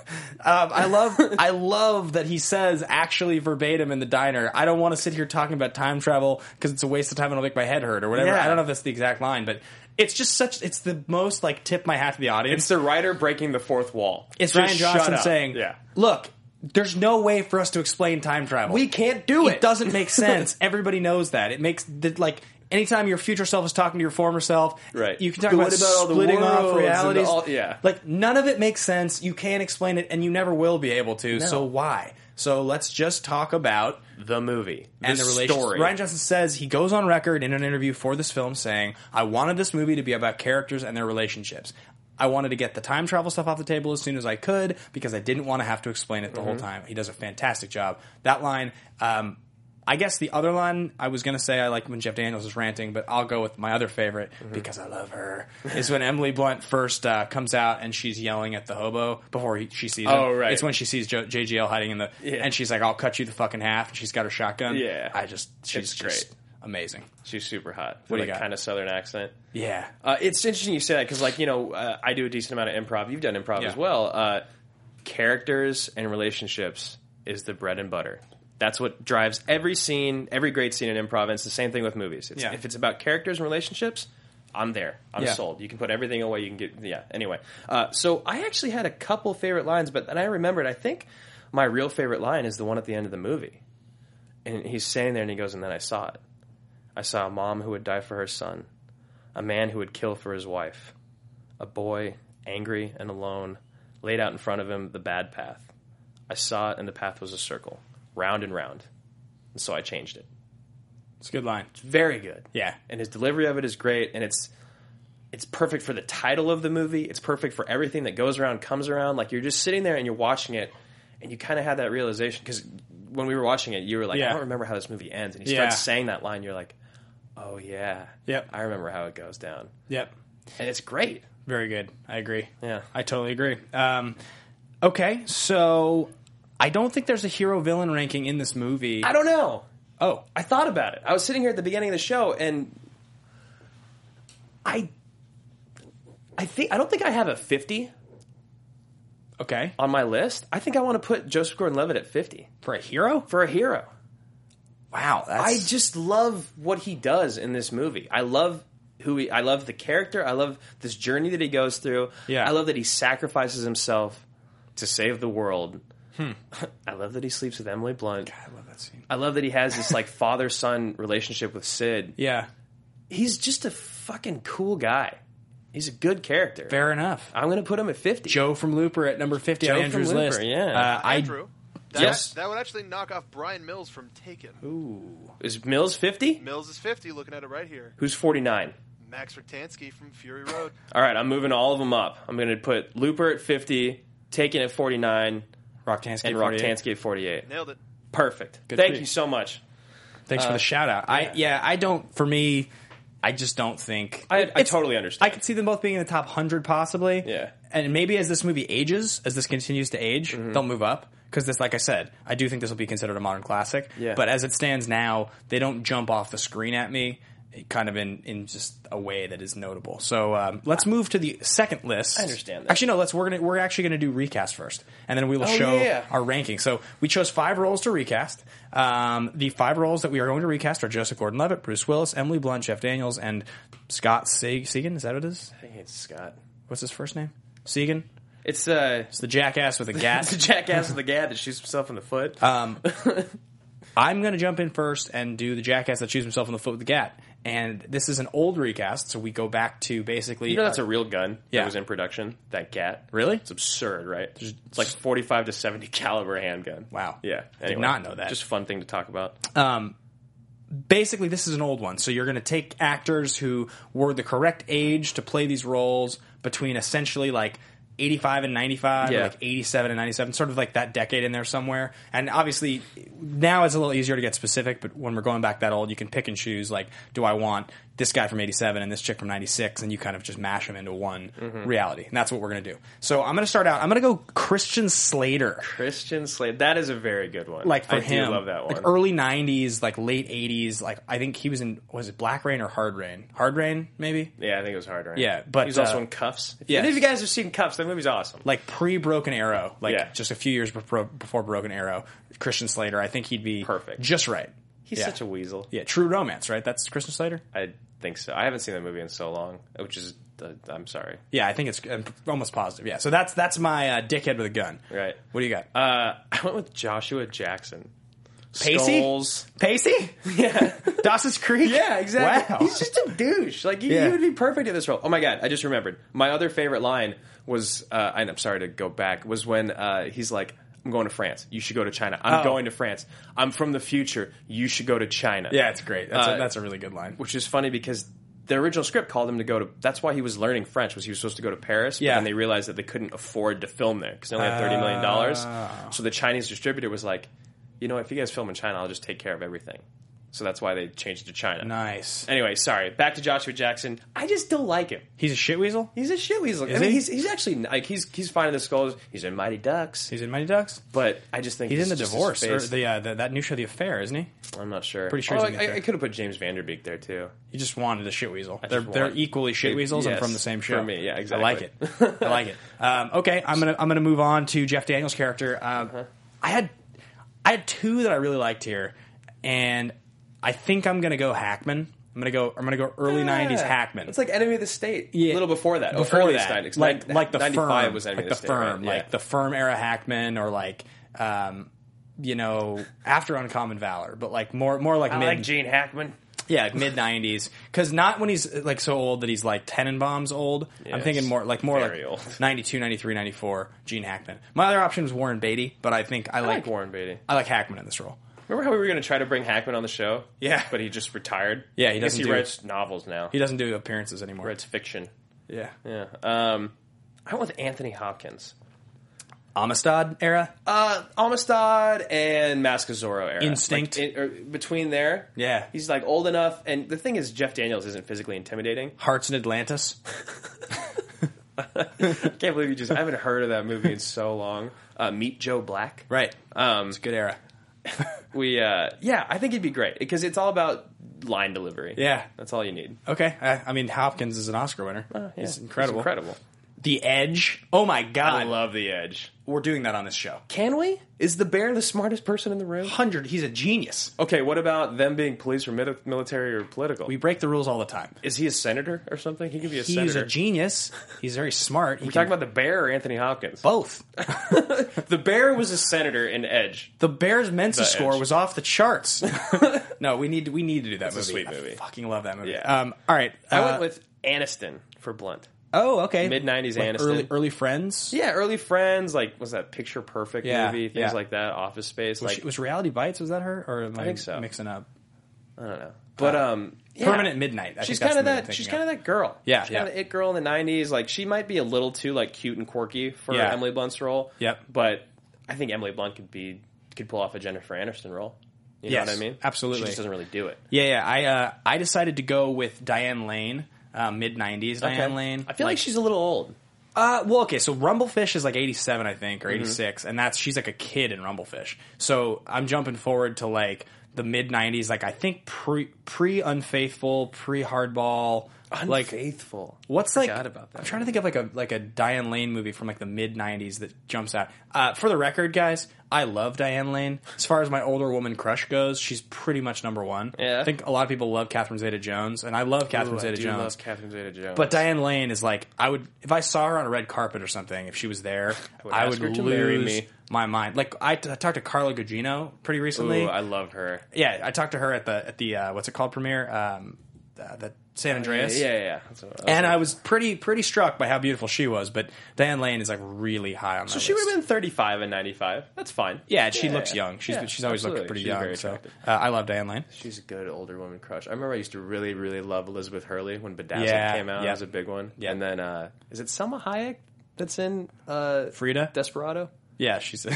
Um, I love I love that he says actually verbatim in the diner. I don't want to sit here talking about time travel because it's a waste of time and it'll make my head hurt or whatever. Yeah. I don't know if that's the exact line, but it's just such. It's the most like tip my hat to the audience. It's the writer breaking the fourth wall. It's Just Ryan shut Johnson up. saying, "Yeah, look, there's no way for us to explain time travel. we can't do it. It doesn't make sense. Everybody knows that. It makes the, like anytime your future self is talking to your former self, Right. You can talk But about, what about all the splitting worlds off and realities. all- yeah. Like none of it makes sense. You can't explain it, and you never will be able to. So why? So let's just talk about The movie and the, relationship. story. Ryan Johnson says he goes on record in an interview for this film saying, "I wanted this movie to be about characters and their relationships. I wanted to get the time travel stuff off the table as soon as I could because I didn't want to have to explain it the Mm-hmm. whole time." He does a fantastic job. That line, um, I guess the other line I was going to say I like when Jeff Daniels is ranting, but I'll go with my other favorite Mm-hmm. because I love her. Is when Emily Blunt first uh, comes out and she's yelling at the hobo before he, she sees him. Oh, right. It's when she sees jo- J G L hiding in the Yeah. and she's like, "I'll cut you the fucking half." And she's got her shotgun. Yeah. I just she's It's just great. amazing. She's super hot. What do you like got? Kind of southern accent. Yeah. Uh, it's interesting you say that because, like, you know, uh, I do a decent amount of improv. You've done improv Yeah. as well. Uh, characters and relationships is the bread and butter. That's what drives every scene, every great scene in improv. And it's the same thing with movies. It's, Yeah. If it's about characters and relationships, I'm there. I'm Yeah. sold. You can put everything away. You can get, yeah. Anyway, uh, so I actually had a couple favorite lines, but then I remembered, I think my real favorite line is the one at the end of the movie. And he's standing there and he goes, "And then I saw it. I saw a mom who would die for her son, a man who would kill for his wife, a boy, angry and alone, laid out in front of him the bad path. I saw it, and the path was a circle, round and round. And so I changed it." It's a good line. It's very good. Yeah. And his delivery of it is great, and it's it's perfect for the title of the movie. It's perfect for everything that goes around, comes around. Like, you're just sitting there and you're watching it, and you kind of have that realization, because when we were watching it, you were like, Yeah. I don't remember how this movie ends. And he Yeah. starts saying that line, you're like, Oh, yeah. Yep. I remember how it goes down. Yep. And it's great. Very good. I agree. Yeah. I totally agree. Um, okay, so I don't think there's a hero villain ranking in this movie. I don't know. Oh. I thought about it. I was sitting here at the beginning of the show, and I, I think I don't think I have a fifty Okay. on my list. I think I want to put Joseph Gordon-Levitt at fifty For a hero? for a hero. Wow. That's... I just love what he does in this movie. I love who he. I love the character. I love this journey that he goes through. Yeah. I love that he sacrifices himself to save the world. Hmm. I love that he sleeps with Emily Blunt. God, I love that scene. I love that he has this like father-son relationship with Sid. Yeah. He's just a fucking cool guy. He's a good character. Fair enough. I'm going to put him at fifty. Joe from Looper at number fifty Joe on from Andrew's Looper, list. yeah. Uh, I, Andrew. That, Yes. that would actually knock off Brian Mills from Taken. Ooh. Is Mills fifty? Mills is fifty, looking at it right here. Who's forty-nine? Max Roktansky from Fury Road. All right, I'm moving all of them up. I'm going to put Looper at fifty, Taken at forty-nine, Rocktansky and at forty-eight. Rocktansky at forty-eight. Nailed it. Perfect. Good Thank for you. you so much. Thanks for Uh, the shout out. I yeah, I don't. For me, I just don't think. I, I it's- totally understand. I could see them both being in the top hundred, possibly. Yeah. And maybe as this movie ages, as this continues to age, Mm-hmm. they'll move up. Because this, like I said, I do think this will be considered a modern classic. Yeah. But as it stands now, they don't jump off the screen at me, kind of in, in just a way that is notable. So um, let's move to the second list. I understand that. Actually, no. Let's we're gonna we're actually gonna do recast first, and then we will Oh, show yeah. our ranking. So we chose five roles to recast. Um, the five roles that we are going to recast are Joseph Gordon-Levitt, Bruce Willis, Emily Blunt, Jeff Daniels, and Scott Se- Segan. Is that what it is? I think it's Scott. What's his first name? Segan. It's uh, It's the jackass with a gat. the jackass with the gat that shoots himself in the foot. Um, I'm going to jump in first and do the jackass that shoots himself in the foot with the gat. And this is an old recast, so we go back to basically. you know that's our- a real gun Yeah. that was in production? That gat? Really? It's absurd, right? It's like forty-five to seventy caliber handgun. Wow. Yeah. Did Anyway, not know that. Just a fun thing to talk about. Um, basically, this is an old one. So you're going to take actors who were the correct age to play these roles between essentially like eighty-five and ninety-five, Yeah. or like eighty-seven and ninety-seven, sort of like that decade in there somewhere. And obviously, now it's a little easier to get specific, but when we're going back that old, you can pick and choose, like, do I want this guy from eighty-seven and this chick from ninety-six, and you kind of just mash them into one Mm-hmm. reality. And that's what we're going to do. So I'm going to start out, I'm going to go Christian Slater. Christian Slater. That is a very good one. Like for I him, do love that one. like early nineties, like late eighties. Like I think he was in was it Black Rain or Hard Rain? Hard Rain, maybe. Yeah, I think it was hard, right? Yeah, but, he's also uh, in Cuffs. If yes. any of you guys have seen Cuffs, that movie's awesome. Like pre Broken Arrow, like Yeah. just a few years before, before Broken Arrow. Christian Slater, I think he'd be Perfect. just right. He's Yeah. such a weasel. Yeah, True Romance, right? That's Christian Slater. I think so. I haven't seen that movie in so long, which is uh, I'm sorry. Yeah, I think it's I'm almost positive. Yeah, so that's that's my uh, dickhead with a gun. Right. What do you got? Uh, I went with Joshua Jackson. Pacey? Skulls. Pacey? Yeah. Dawson's Creek? Yeah, exactly. Wow. He's just a douche. Like, he, Yeah. he would be perfect in this role. Oh my god, I just remembered. My other favorite line was, uh, and I'm sorry to go back, was when uh, he's like, I'm going to France. You should go to China. I'm Oh. going to France. I'm from the future. You should go to China. Yeah, it's great. That's, Uh, a, that's a really good line. Which is funny because the original script called him to go to. That's why he was learning French. Was he was supposed to go to Paris? Yeah. But then they realized that they couldn't afford to film there because they only had thirty million dollars. Oh. So the Chinese distributor was like, you know, if you guys film in China, I'll just take care of everything. So that's why they changed it to China. Nice. Anyway, sorry. Back to Joshua Jackson. I just don't like him. He's a shit weasel? He's a shit weasel. Is I mean, he? he's he's actually like he's he's fine in the Skulls. He's in Mighty Ducks. He's in Mighty Ducks? But I just think He's in it's The just his Divorce, or face. the, uh, the that new show, The Affair, isn't he? I'm not sure. Pretty sure Oh, he's in The I, Affair. I could have put James Vanderbeek there too. You just wanted a shit weasel. I They're just they're want- equally shit weasels and Yes, from the same show. for me, yeah, I like exactly. it. I like it. Um, okay, I'm gonna I'm gonna move on to Jeff Daniels' character. Um, Uh-huh. I had I had two that I really liked here, and I think I'm gonna go Hackman. I'm gonna go. I'm gonna go early nineties Hackman. It's like Enemy of the State. Yeah. A little before that. Before Early that, State. like like the ninety-five firm, was Enemy like of the the State. firm, right? like Yeah. the firm era Hackman, or like um, you know after Uncommon Valor, but like more more like I mid like Gene Hackman. yeah mid nineties, because not when he's like so old that he's like Tenenbaum's old. I'm Yes. thinking more like more Very like old. ninety-two, ninety-three, ninety-four Gene Hackman. My other option was Warren Beatty, but I think I, I like like Warren Beatty. I like Hackman in this role. Remember how we were going to try to bring Hackman on the show? Yeah. But he just retired? Yeah, he I guess doesn't he do- writes novels now. He doesn't do appearances anymore. writes fiction. Yeah. Yeah. Um, I went with Anthony Hopkins. Amistad era? Uh, Amistad and Mask of Zorro era. Instinct. Like, in, or between there. Yeah. He's like old enough. And the thing is, Jeff Daniels isn't physically intimidating. Hearts in Atlantis? I can't believe you just... I haven't heard of that movie in so long. Uh, Meet Joe Black. Right. Um, It's a good era. we, uh, yeah, I think it'd be great. Because it's all about line delivery. Yeah. That's all you need. Okay. I, I mean, Hopkins is an Oscar winner. Uh, yeah. He's incredible. He's incredible. The Edge. Oh my God. I love The Edge. We're doing that on this show. Can we? Is the bear the smartest person in the room? Hundred. He's a genius. Okay, what about them being police or mili- military or political? We break the rules all the time. Is he a senator or something? He could be a He's senator. a genius. He's very smart. He We're can- talking about the bear or Anthony Hopkins? both. The bear was a senator in Edge. The Bears' Mensa The score Edge. was off the charts. No, we need to, we need to do that It's a movie. sweet movie. I fucking love that movie. Yeah. Um, all right. I uh, went with Aniston for Blunt. oh, okay. mid nineties Like Aniston. Early, early Friends. Yeah, early Friends, like, was that Picture Perfect Yeah, movie? Things yeah. like that, Office Space. Was, Like, she, was Reality Bites? Was that her? Or am I, I think so. mixing up? I don't know. But, um... yeah. Permanent Midnight. I She's think that's kind of the movie I'm that. She's thinking kind of that girl. Yeah, she's yeah. kind of the it girl in the nineties. Like she might be a little too like cute and quirky for Yeah. Emily Blunt's role. Yep. But I think Emily Blunt could be could pull off a Jennifer Aniston role. You know Yes, what I mean? absolutely. She just doesn't really do it. Yeah, yeah. I uh, I decided to go with Diane Lane, uh, mid nineties Diane Lane. I feel like, she's a little old. Uh, well, okay, so Rumblefish is like eighty-seven, I think, Mm-hmm. or eighty-six, and that's she's like a kid in Rumblefish. So I'm jumping forward to like the mid nineties, like I think pre pre Unfaithful, pre Hardball, like Unfaithful. what's I like forgot about that I'm trying to think of like a like a Diane Lane movie from like the mid nineties that jumps out. Uh, for the record, guys, I love Diane Lane. As far as my older woman crush goes, she's pretty much number one. Yeah. I think a lot of people love Catherine Zeta-Jones, and I love Catherine Ooh, I do Zeta-Jones. love Catherine Zeta-Jones. But Diane Lane is like, I would, if I saw her on a red carpet or something, if she was there, would I ask would her to lose marry me. my mind. Like, I, t- I talked to Carla Gugino pretty recently. Ooh, I love her. yeah, I talked to her at the, at the uh, what's it called, premiere? Um, uh, the San Andreas. Yeah, yeah, yeah. That's what I was And thinking. I was pretty pretty struck by how beautiful she was, but Diane Lane is like really high on that So she would list. have been thirty-five and ninety-five. That's fine. Yeah, she Yeah, looks yeah. young. She's Yeah, she's always looked absolutely. pretty She's young. very So attractive. uh, I love Diane Lane. She's a good older woman crush. I remember I used to really, really love Elizabeth Hurley when Bedazzled Yeah, came out. yeah. That was a big one. Yeah. And then, uh, is it Selma Hayek that's in uh, Frida. Desperado? Yeah, she's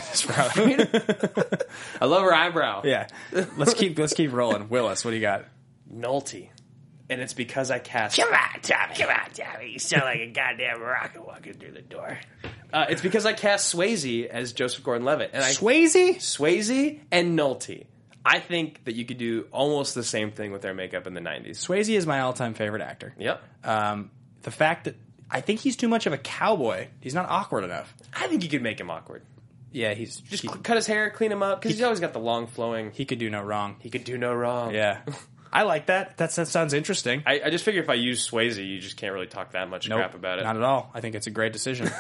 I love her eyebrow. yeah. Let's keep let's keep rolling. Willis, what do you got? Nolte. And it's because I cast... Come on, Tommy. Come on, Tommy. You sound like a goddamn rocket walking through the door. Uh, it's because I cast Swayze as Joseph Gordon-Levitt. And I, Swayze? Swayze and Nolte. I think that you could do almost the same thing with their makeup in the nineties. Swayze is my all-time favorite actor. Yep. Um, the fact that I think he's too much of a cowboy. He's not awkward enough. I think you could make him awkward. Yeah, he's Just he, cl- cut his hair, clean him up, because he's always got the long flowing... he could do no wrong. He could do no wrong. Yeah, I like that. That, that sounds interesting. I, I just figure if I use Swayze, you just can't really talk that much Nope, crap about it. not at all. I think it's a great decision.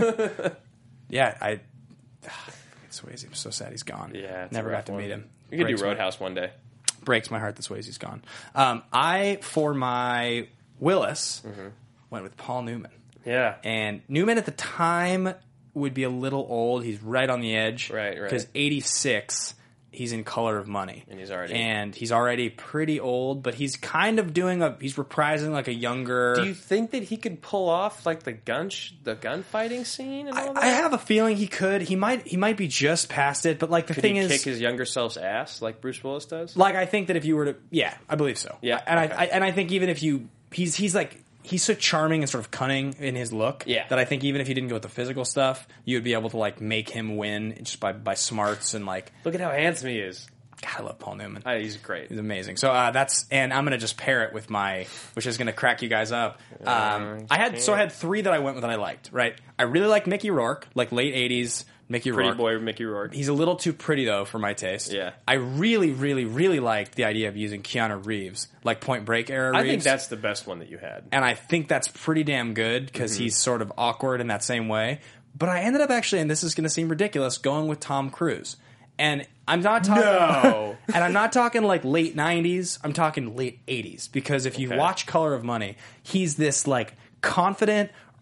yeah, I. Swayze, I'm so sad he's gone. Yeah, it's a never rough got to one. meet him. We could do Breaks my- Roadhouse one day. breaks my heart that Swayze's gone. Um, I, for my Willis, Mm-hmm. went with Paul Newman. Yeah. And Newman at the time would be a little old. He's right on the edge. Right, right. Because eighty-six, he's in Color of Money. And he's already- And he's already pretty old, but he's kind of doing a... He's reprising like a younger... Do you think that he could pull off like the gun sh- the gunfighting scene and all I, that? I have a feeling he could. He might He might be just past it, but like the Could thing he is... kick his younger self's ass like Bruce Willis does? Like, I think that if you were to, yeah, I believe so. Yeah, and okay. I, I and I think even if you, he's he's like he's so charming and sort of cunning in his look. Yeah. that I think even if you didn't go with the physical stuff, you would be able to like make him win just by by smarts and like. Look at how handsome he is. God, I love Paul Newman. Uh, he's great. He's amazing. So uh, that's and I'm gonna just pair it with my, which is gonna crack you guys up. Um, I had so I had three that I went with that I liked. Right, I really liked Mickey Rourke, like late eighties Mickey Pretty Rourke. boy Mickey Rourke. He's a little too pretty though for my taste. Yeah. I really, really, really liked the idea of using Keanu Reeves, like Point Break era Reeves. I think that's the best one that you had. and I think that's pretty damn good because Mm-hmm. he's sort of awkward in that same way. But I ended up actually, and this is going to seem ridiculous, going with Tom Cruise. And I'm not talking, No. and I'm not talking like late nineties. I'm talking late eighties because if you Okay. watch Color of Money, he's this like confident,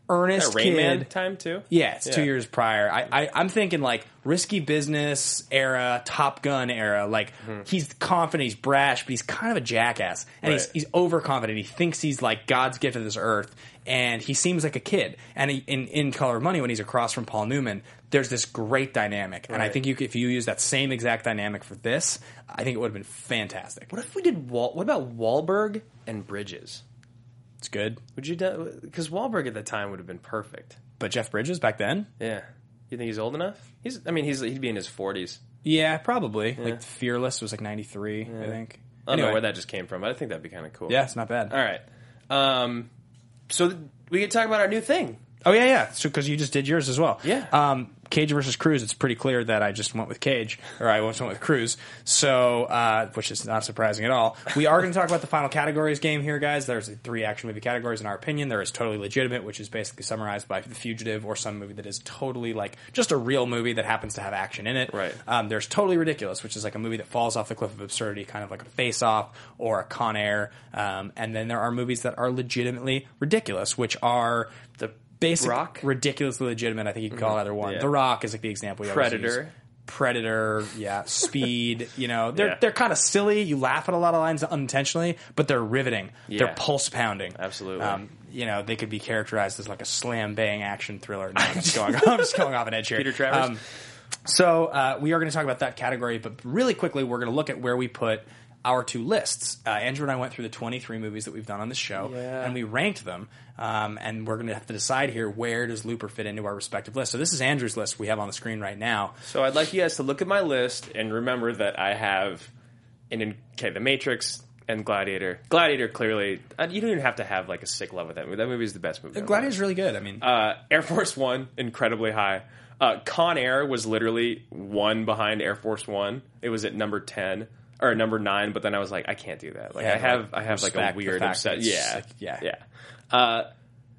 earnest Rain Man kid. time too. Yeah, it's Yeah. two years prior. I, I, I'm thinking like Risky Business era, Top Gun era. Like he's confident, he's brash, but he's kind of a jackass, and he's Right. he's overconfident. He thinks he's like God's gift to this earth, and he seems like a kid. And he, in in Color of Money, when he's across from Paul Newman, there's this great dynamic. And I Right. think you, if you use that same exact dynamic for this, I think it would have been fantastic. What if we did? Wal- what about Wahlberg and Bridges? It's good, Would you? do Because Wahlberg at the time would have been perfect. but Jeff Bridges back then. Yeah. You think he's old enough? He's. I mean, he's he'd be in his forties. Yeah, probably. Like Fearless was like ninety-three, I think. I don't know Anyway. where that just came from, but I think that'd be kind of cool. Yeah, it's not bad. All right. Um, so th- we could talk about our new thing. Oh yeah, yeah. So because you just did yours as well. Yeah. Um, Cage versus Cruz. It's pretty clear that I just went with Cage, or I went with Cruz. So, uh, which is not surprising at all. We are going to talk about the final categories game here, guys. There's three action movie categories in our opinion. There is Totally Legitimate, which is basically summarized by The Fugitive, or some movie that is totally like just a real movie that happens to have action in it. Right. Um, there's Totally Ridiculous, which is like a movie that falls off the cliff of absurdity, kind of like a Face Off or a Con Air. Um, and then there are movies that are legitimately ridiculous, which are The basic, Rock? ridiculously legitimate. I think you can call it either one. Yeah. The Rock is like the example. We always Predator. use. Predator, yeah, Speed. You know, they're Yeah. they're kind of silly. You laugh at a lot of lines unintentionally, but they're riveting. Yeah. They're pulse pounding. Absolutely. Um, you know, they could be characterized as like a slam bang action thriller. No, I'm just going. I'm just going off an edge here. Peter Travers? Um, so uh, we are going to talk about that category, but really quickly, we're going to look at where we put our two lists. Uh, Andrew and I went through the twenty-three movies that we've done on this show, Yeah. and we ranked them. Um, and we're going to have to decide here, where does Looper fit into our respective lists. So this is Andrew's list we have on the screen right now. So I'd like you guys to look at my list and remember that I have an okay, The Matrix and Gladiator. Gladiator clearly, uh, you don't even have to have like a sick love with that movie. That movie is the best movie. ever. Gladiator's really good. I mean, Uh, Air Force One, incredibly high. Uh, Con Air was literally one behind Air Force One. It was at number ten or number nine, but then I was like, I can't do that. Like Yeah, I have, I have like a respect the weird fact that obsession. it's Yeah, like- yeah. yeah. Uh,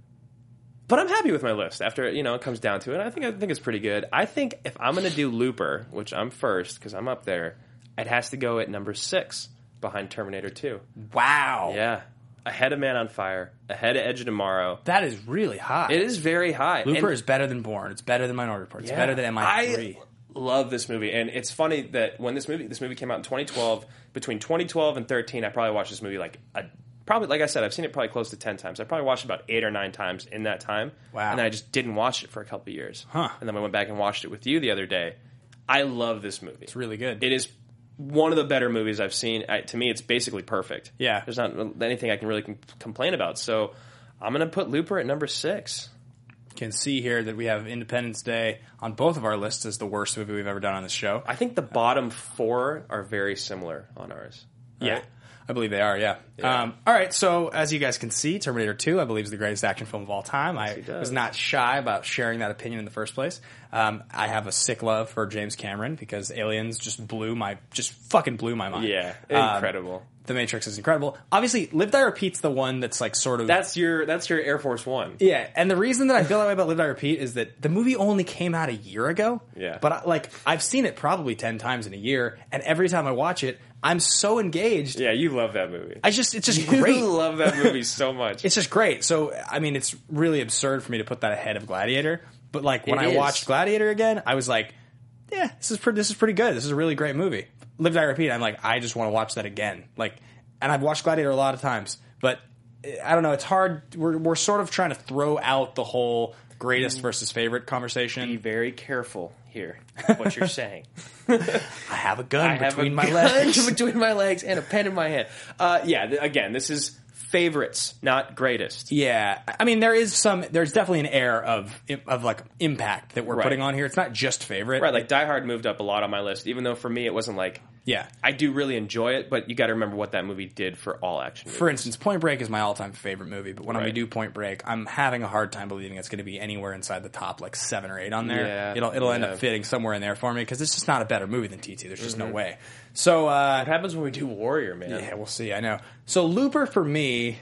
but I'm happy with my list. After you know, it comes down to it. I think I think it's pretty good. I think if I'm going to do Looper, which I'm first because I'm up there, it has to go at number six behind Terminator Two. wow. Yeah, ahead of Man on Fire, ahead of Edge of Tomorrow. That is really high. It is very high. Looper And- is better than Bourne. It's better than Minority Report. It's Yeah. better than M I three. I love this movie, and it's funny that when this movie this movie came out in twenty twelve, between twenty twelve and thirteen, I probably watched this movie like a, probably like I said, I've seen it probably close to ten times. I probably watched it about eight or nine times in that time. Wow. And then I just didn't watch it for a couple of years. Huh. And then I went back and watched it with you the other day. I love this movie. It's really good. It is one of the better movies I've seen. I, to me, it's basically perfect. Yeah. There's not anything I can really com- complain about. So I'm going to put Looper at number six. Can see here that we have Independence Day on both of our lists as the worst movie we've ever done on this show. I think the bottom four are very similar on ours. Yeah. Right? I believe they are, yeah. Yeah. Um, all right, so as you guys can see, Terminator two, I believe, is the greatest action film of all time. I he does. was not shy about sharing that opinion in the first place. Um, I have a sick love for James Cameron because Aliens just blew my, just fucking blew my mind. Yeah, Um, incredible. The Matrix is incredible. Obviously, Live Die Repeat's the one that's like sort of... That's your that's your Air Force One. Yeah, and the reason that I feel that way about Live Die Repeat is that the movie only came out a year ago. Yeah. But I, like, I've seen it probably ten times in a year, and every time I watch it, I'm so engaged. Yeah, you love that movie. I just, it's just you great. love that movie so much. It's just great. So, I mean, it's really absurd for me to put that ahead of Gladiator. But like when It I is. watched Gladiator again, I was like, yeah, this is pretty, this is pretty good. This is a really great movie. Live Die Repeat. I'm like, I just want to watch that again. Like, and I've watched Gladiator a lot of times, but I don't know. It's hard. We're we're sort of trying to throw out the whole greatest versus favorite conversation. Be very careful here. What you're saying. I have a gun I have between a my gun legs. between my legs, and a pen in my hand. Uh, yeah, th- again, this is favorites, not greatest. Yeah, I mean, there is some. There's definitely an air of of like impact that we're Right. putting on here. It's not just favorite, Right, like Die Hard moved up a lot on my list, even though for me it wasn't like yeah. I do really enjoy it, but you got to remember what that movie did for all action movies. For instance, Point Break is my all-time favorite movie, but when we Right. do Point Break, I'm having a hard time believing it's going to be anywhere inside the top like seven or eight on there. Yeah, it'll it'll end yeah. up fitting somewhere in there for me because it's just not a better movie than T T. There's just Mm-hmm. no way. So uh, What happens when we do Warrior, man? yeah, we'll see. I know. So Looper for me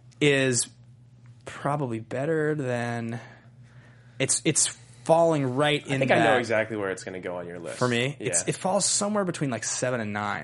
is probably better than it's it's falling right in. I think that I know exactly where it's going to go on your list. for me. Yeah. It's it falls somewhere between like seven and nine.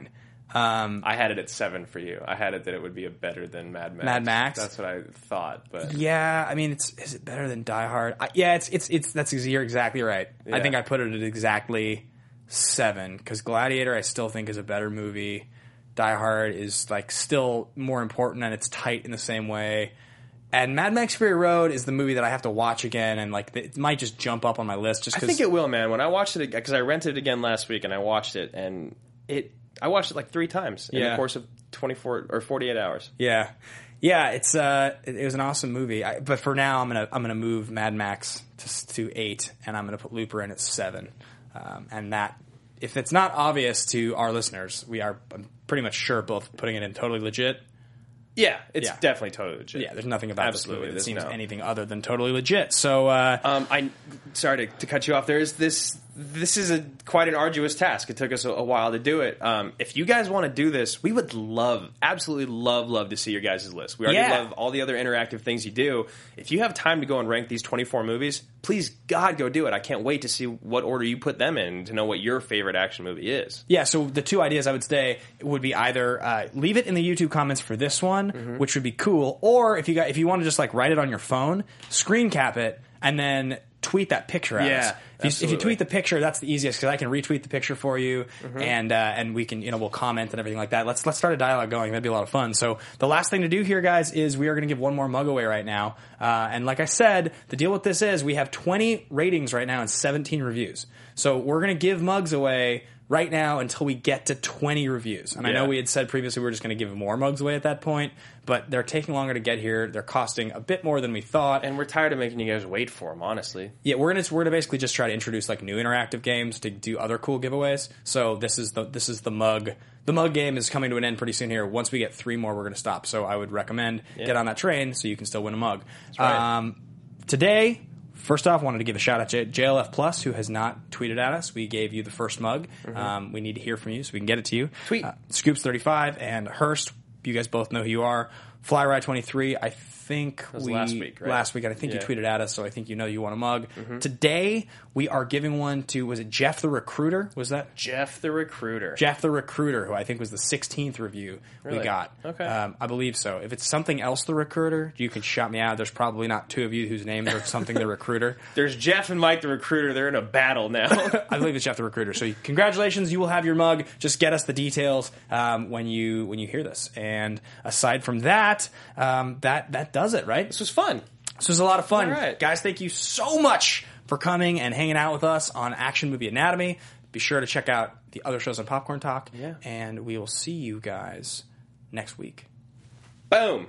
Um, I had it at seven for you. I had it that it would be a better than Mad Max. Mad Max? That's what I thought. But yeah, I mean, it's is it better than Die Hard? I, yeah, it's it's it's that's you're exactly right. Yeah. I think I put it at exactly seven because Gladiator I still think is a better movie. Die Hard is like still more important and it's tight in the same way. And Mad Max Fury Road is the movie that I have to watch again, and like it might just jump up on my list. Just I cause think it will, man. When I watched it, because I rented it again last week, and I watched it, and it, I watched it like three times in Yeah. the course of twenty-four or forty-eight hours. Yeah, yeah, it's uh, it, it was an awesome movie. I, but for now, I'm gonna I'm gonna move Mad Max to, to eight, and I'm gonna put Looper in at seven. Um, and that, if it's not obvious to our listeners, we are I'm pretty much sure both putting it in Totally Legit. Yeah, it's Yeah. definitely totally legit. Yeah, there's nothing about Absolutely, this movie that there's seems no- anything other than totally legit. So, uh, Um, I sorry to, to cut you off. There's this. This is a quite an arduous task. It took us a, a while to do it. Um, if you guys want to do this, we would love, absolutely love, love to see your guys' list. We already Yeah. love all the other interactive things you do. If you have time to go and rank these twenty-four movies, please, God, go do it. I can't wait to see what order you put them in to know what your favorite action movie is. yeah, so the two ideas I would say would be either uh, leave it in the YouTube comments for this one, Mm-hmm. which would be cool, or if you got if you want to just like write it on your phone, screen cap it, and then tweet that picture at Yeah, us. If you, if you absolutely. tweet the picture, that's the easiest because I can retweet the picture for you, Mm-hmm. and uh, and we can you know we'll comment and everything like that. Let's let's start a dialogue going. That'd be a lot of fun. So the last thing to do here, guys, is we are going to give one more mug away right now. Uh, and like I said, the deal with this is we have twenty ratings right now and seventeen reviews. So we're going to give mugs away right now until we get to twenty reviews. And I know Yeah. we had said previously we were just going to give more mugs away at that point, but they're taking longer to get here. They're costing a bit more than we thought. And we're tired of making you guys wait for them, honestly. Yeah, we're gonna we're gonna basically just try to introduce like new interactive games to do other cool giveaways. So this is the this is the mug. The mug game is coming to an end pretty soon here. Once we get three more, we're gonna stop. So I would recommend get on that train so you can still win a mug. right. Um, today, first off, wanted to give a shout out to J L F Plus who has not tweeted at us. We gave you the first mug. Um, we need to hear from you so we can get it to you. Tweet. Uh, Scoops thirty-five and Hurst. You guys both know who you are. Fly twenty-three. I think was we last week, right? last week, and I think Yeah. you tweeted at us, so I think you know you want a mug. Today we are giving one to was it Jeff the Recruiter? Was that Jeff the Recruiter. Jeff the Recruiter, who I think was the sixteenth review we Really? got? Okay. um, I believe so. If it's something else, the Recruiter, you can shout me out. There's probably not two of you whose names are something the Recruiter. There's Jeff and Mike the Recruiter. They're in a battle now. I believe it's Jeff the Recruiter. So congratulations, you will have your mug. Just get us the details um, when you when you hear this. And aside from that, um, that that does it, right? This was fun. This was a lot of fun. All right. Guys, thank you so much for coming and hanging out with us on Action Movie Anatomy. Be sure to check out the other shows on Popcorn Talk. Yeah. And we will see you guys next week. Boom.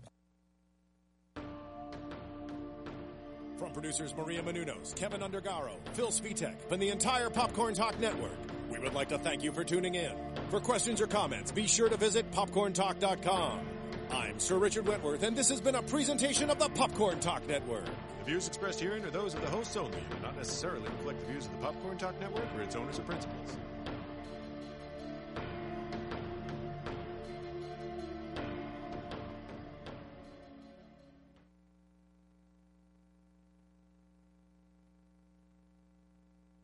From producers Maria Menounos, Kevin Undergaro, Phil Svitek, and the entire Popcorn Talk Network, we would like to thank you for tuning in. For questions or comments, be sure to visit popcorn talk dot com. I'm Sir Richard Wentworth, and this has been a presentation of the Popcorn Talk Network. The views expressed herein are those of the hosts only and do not necessarily reflect the views of the Popcorn Talk Network or its owners or principals.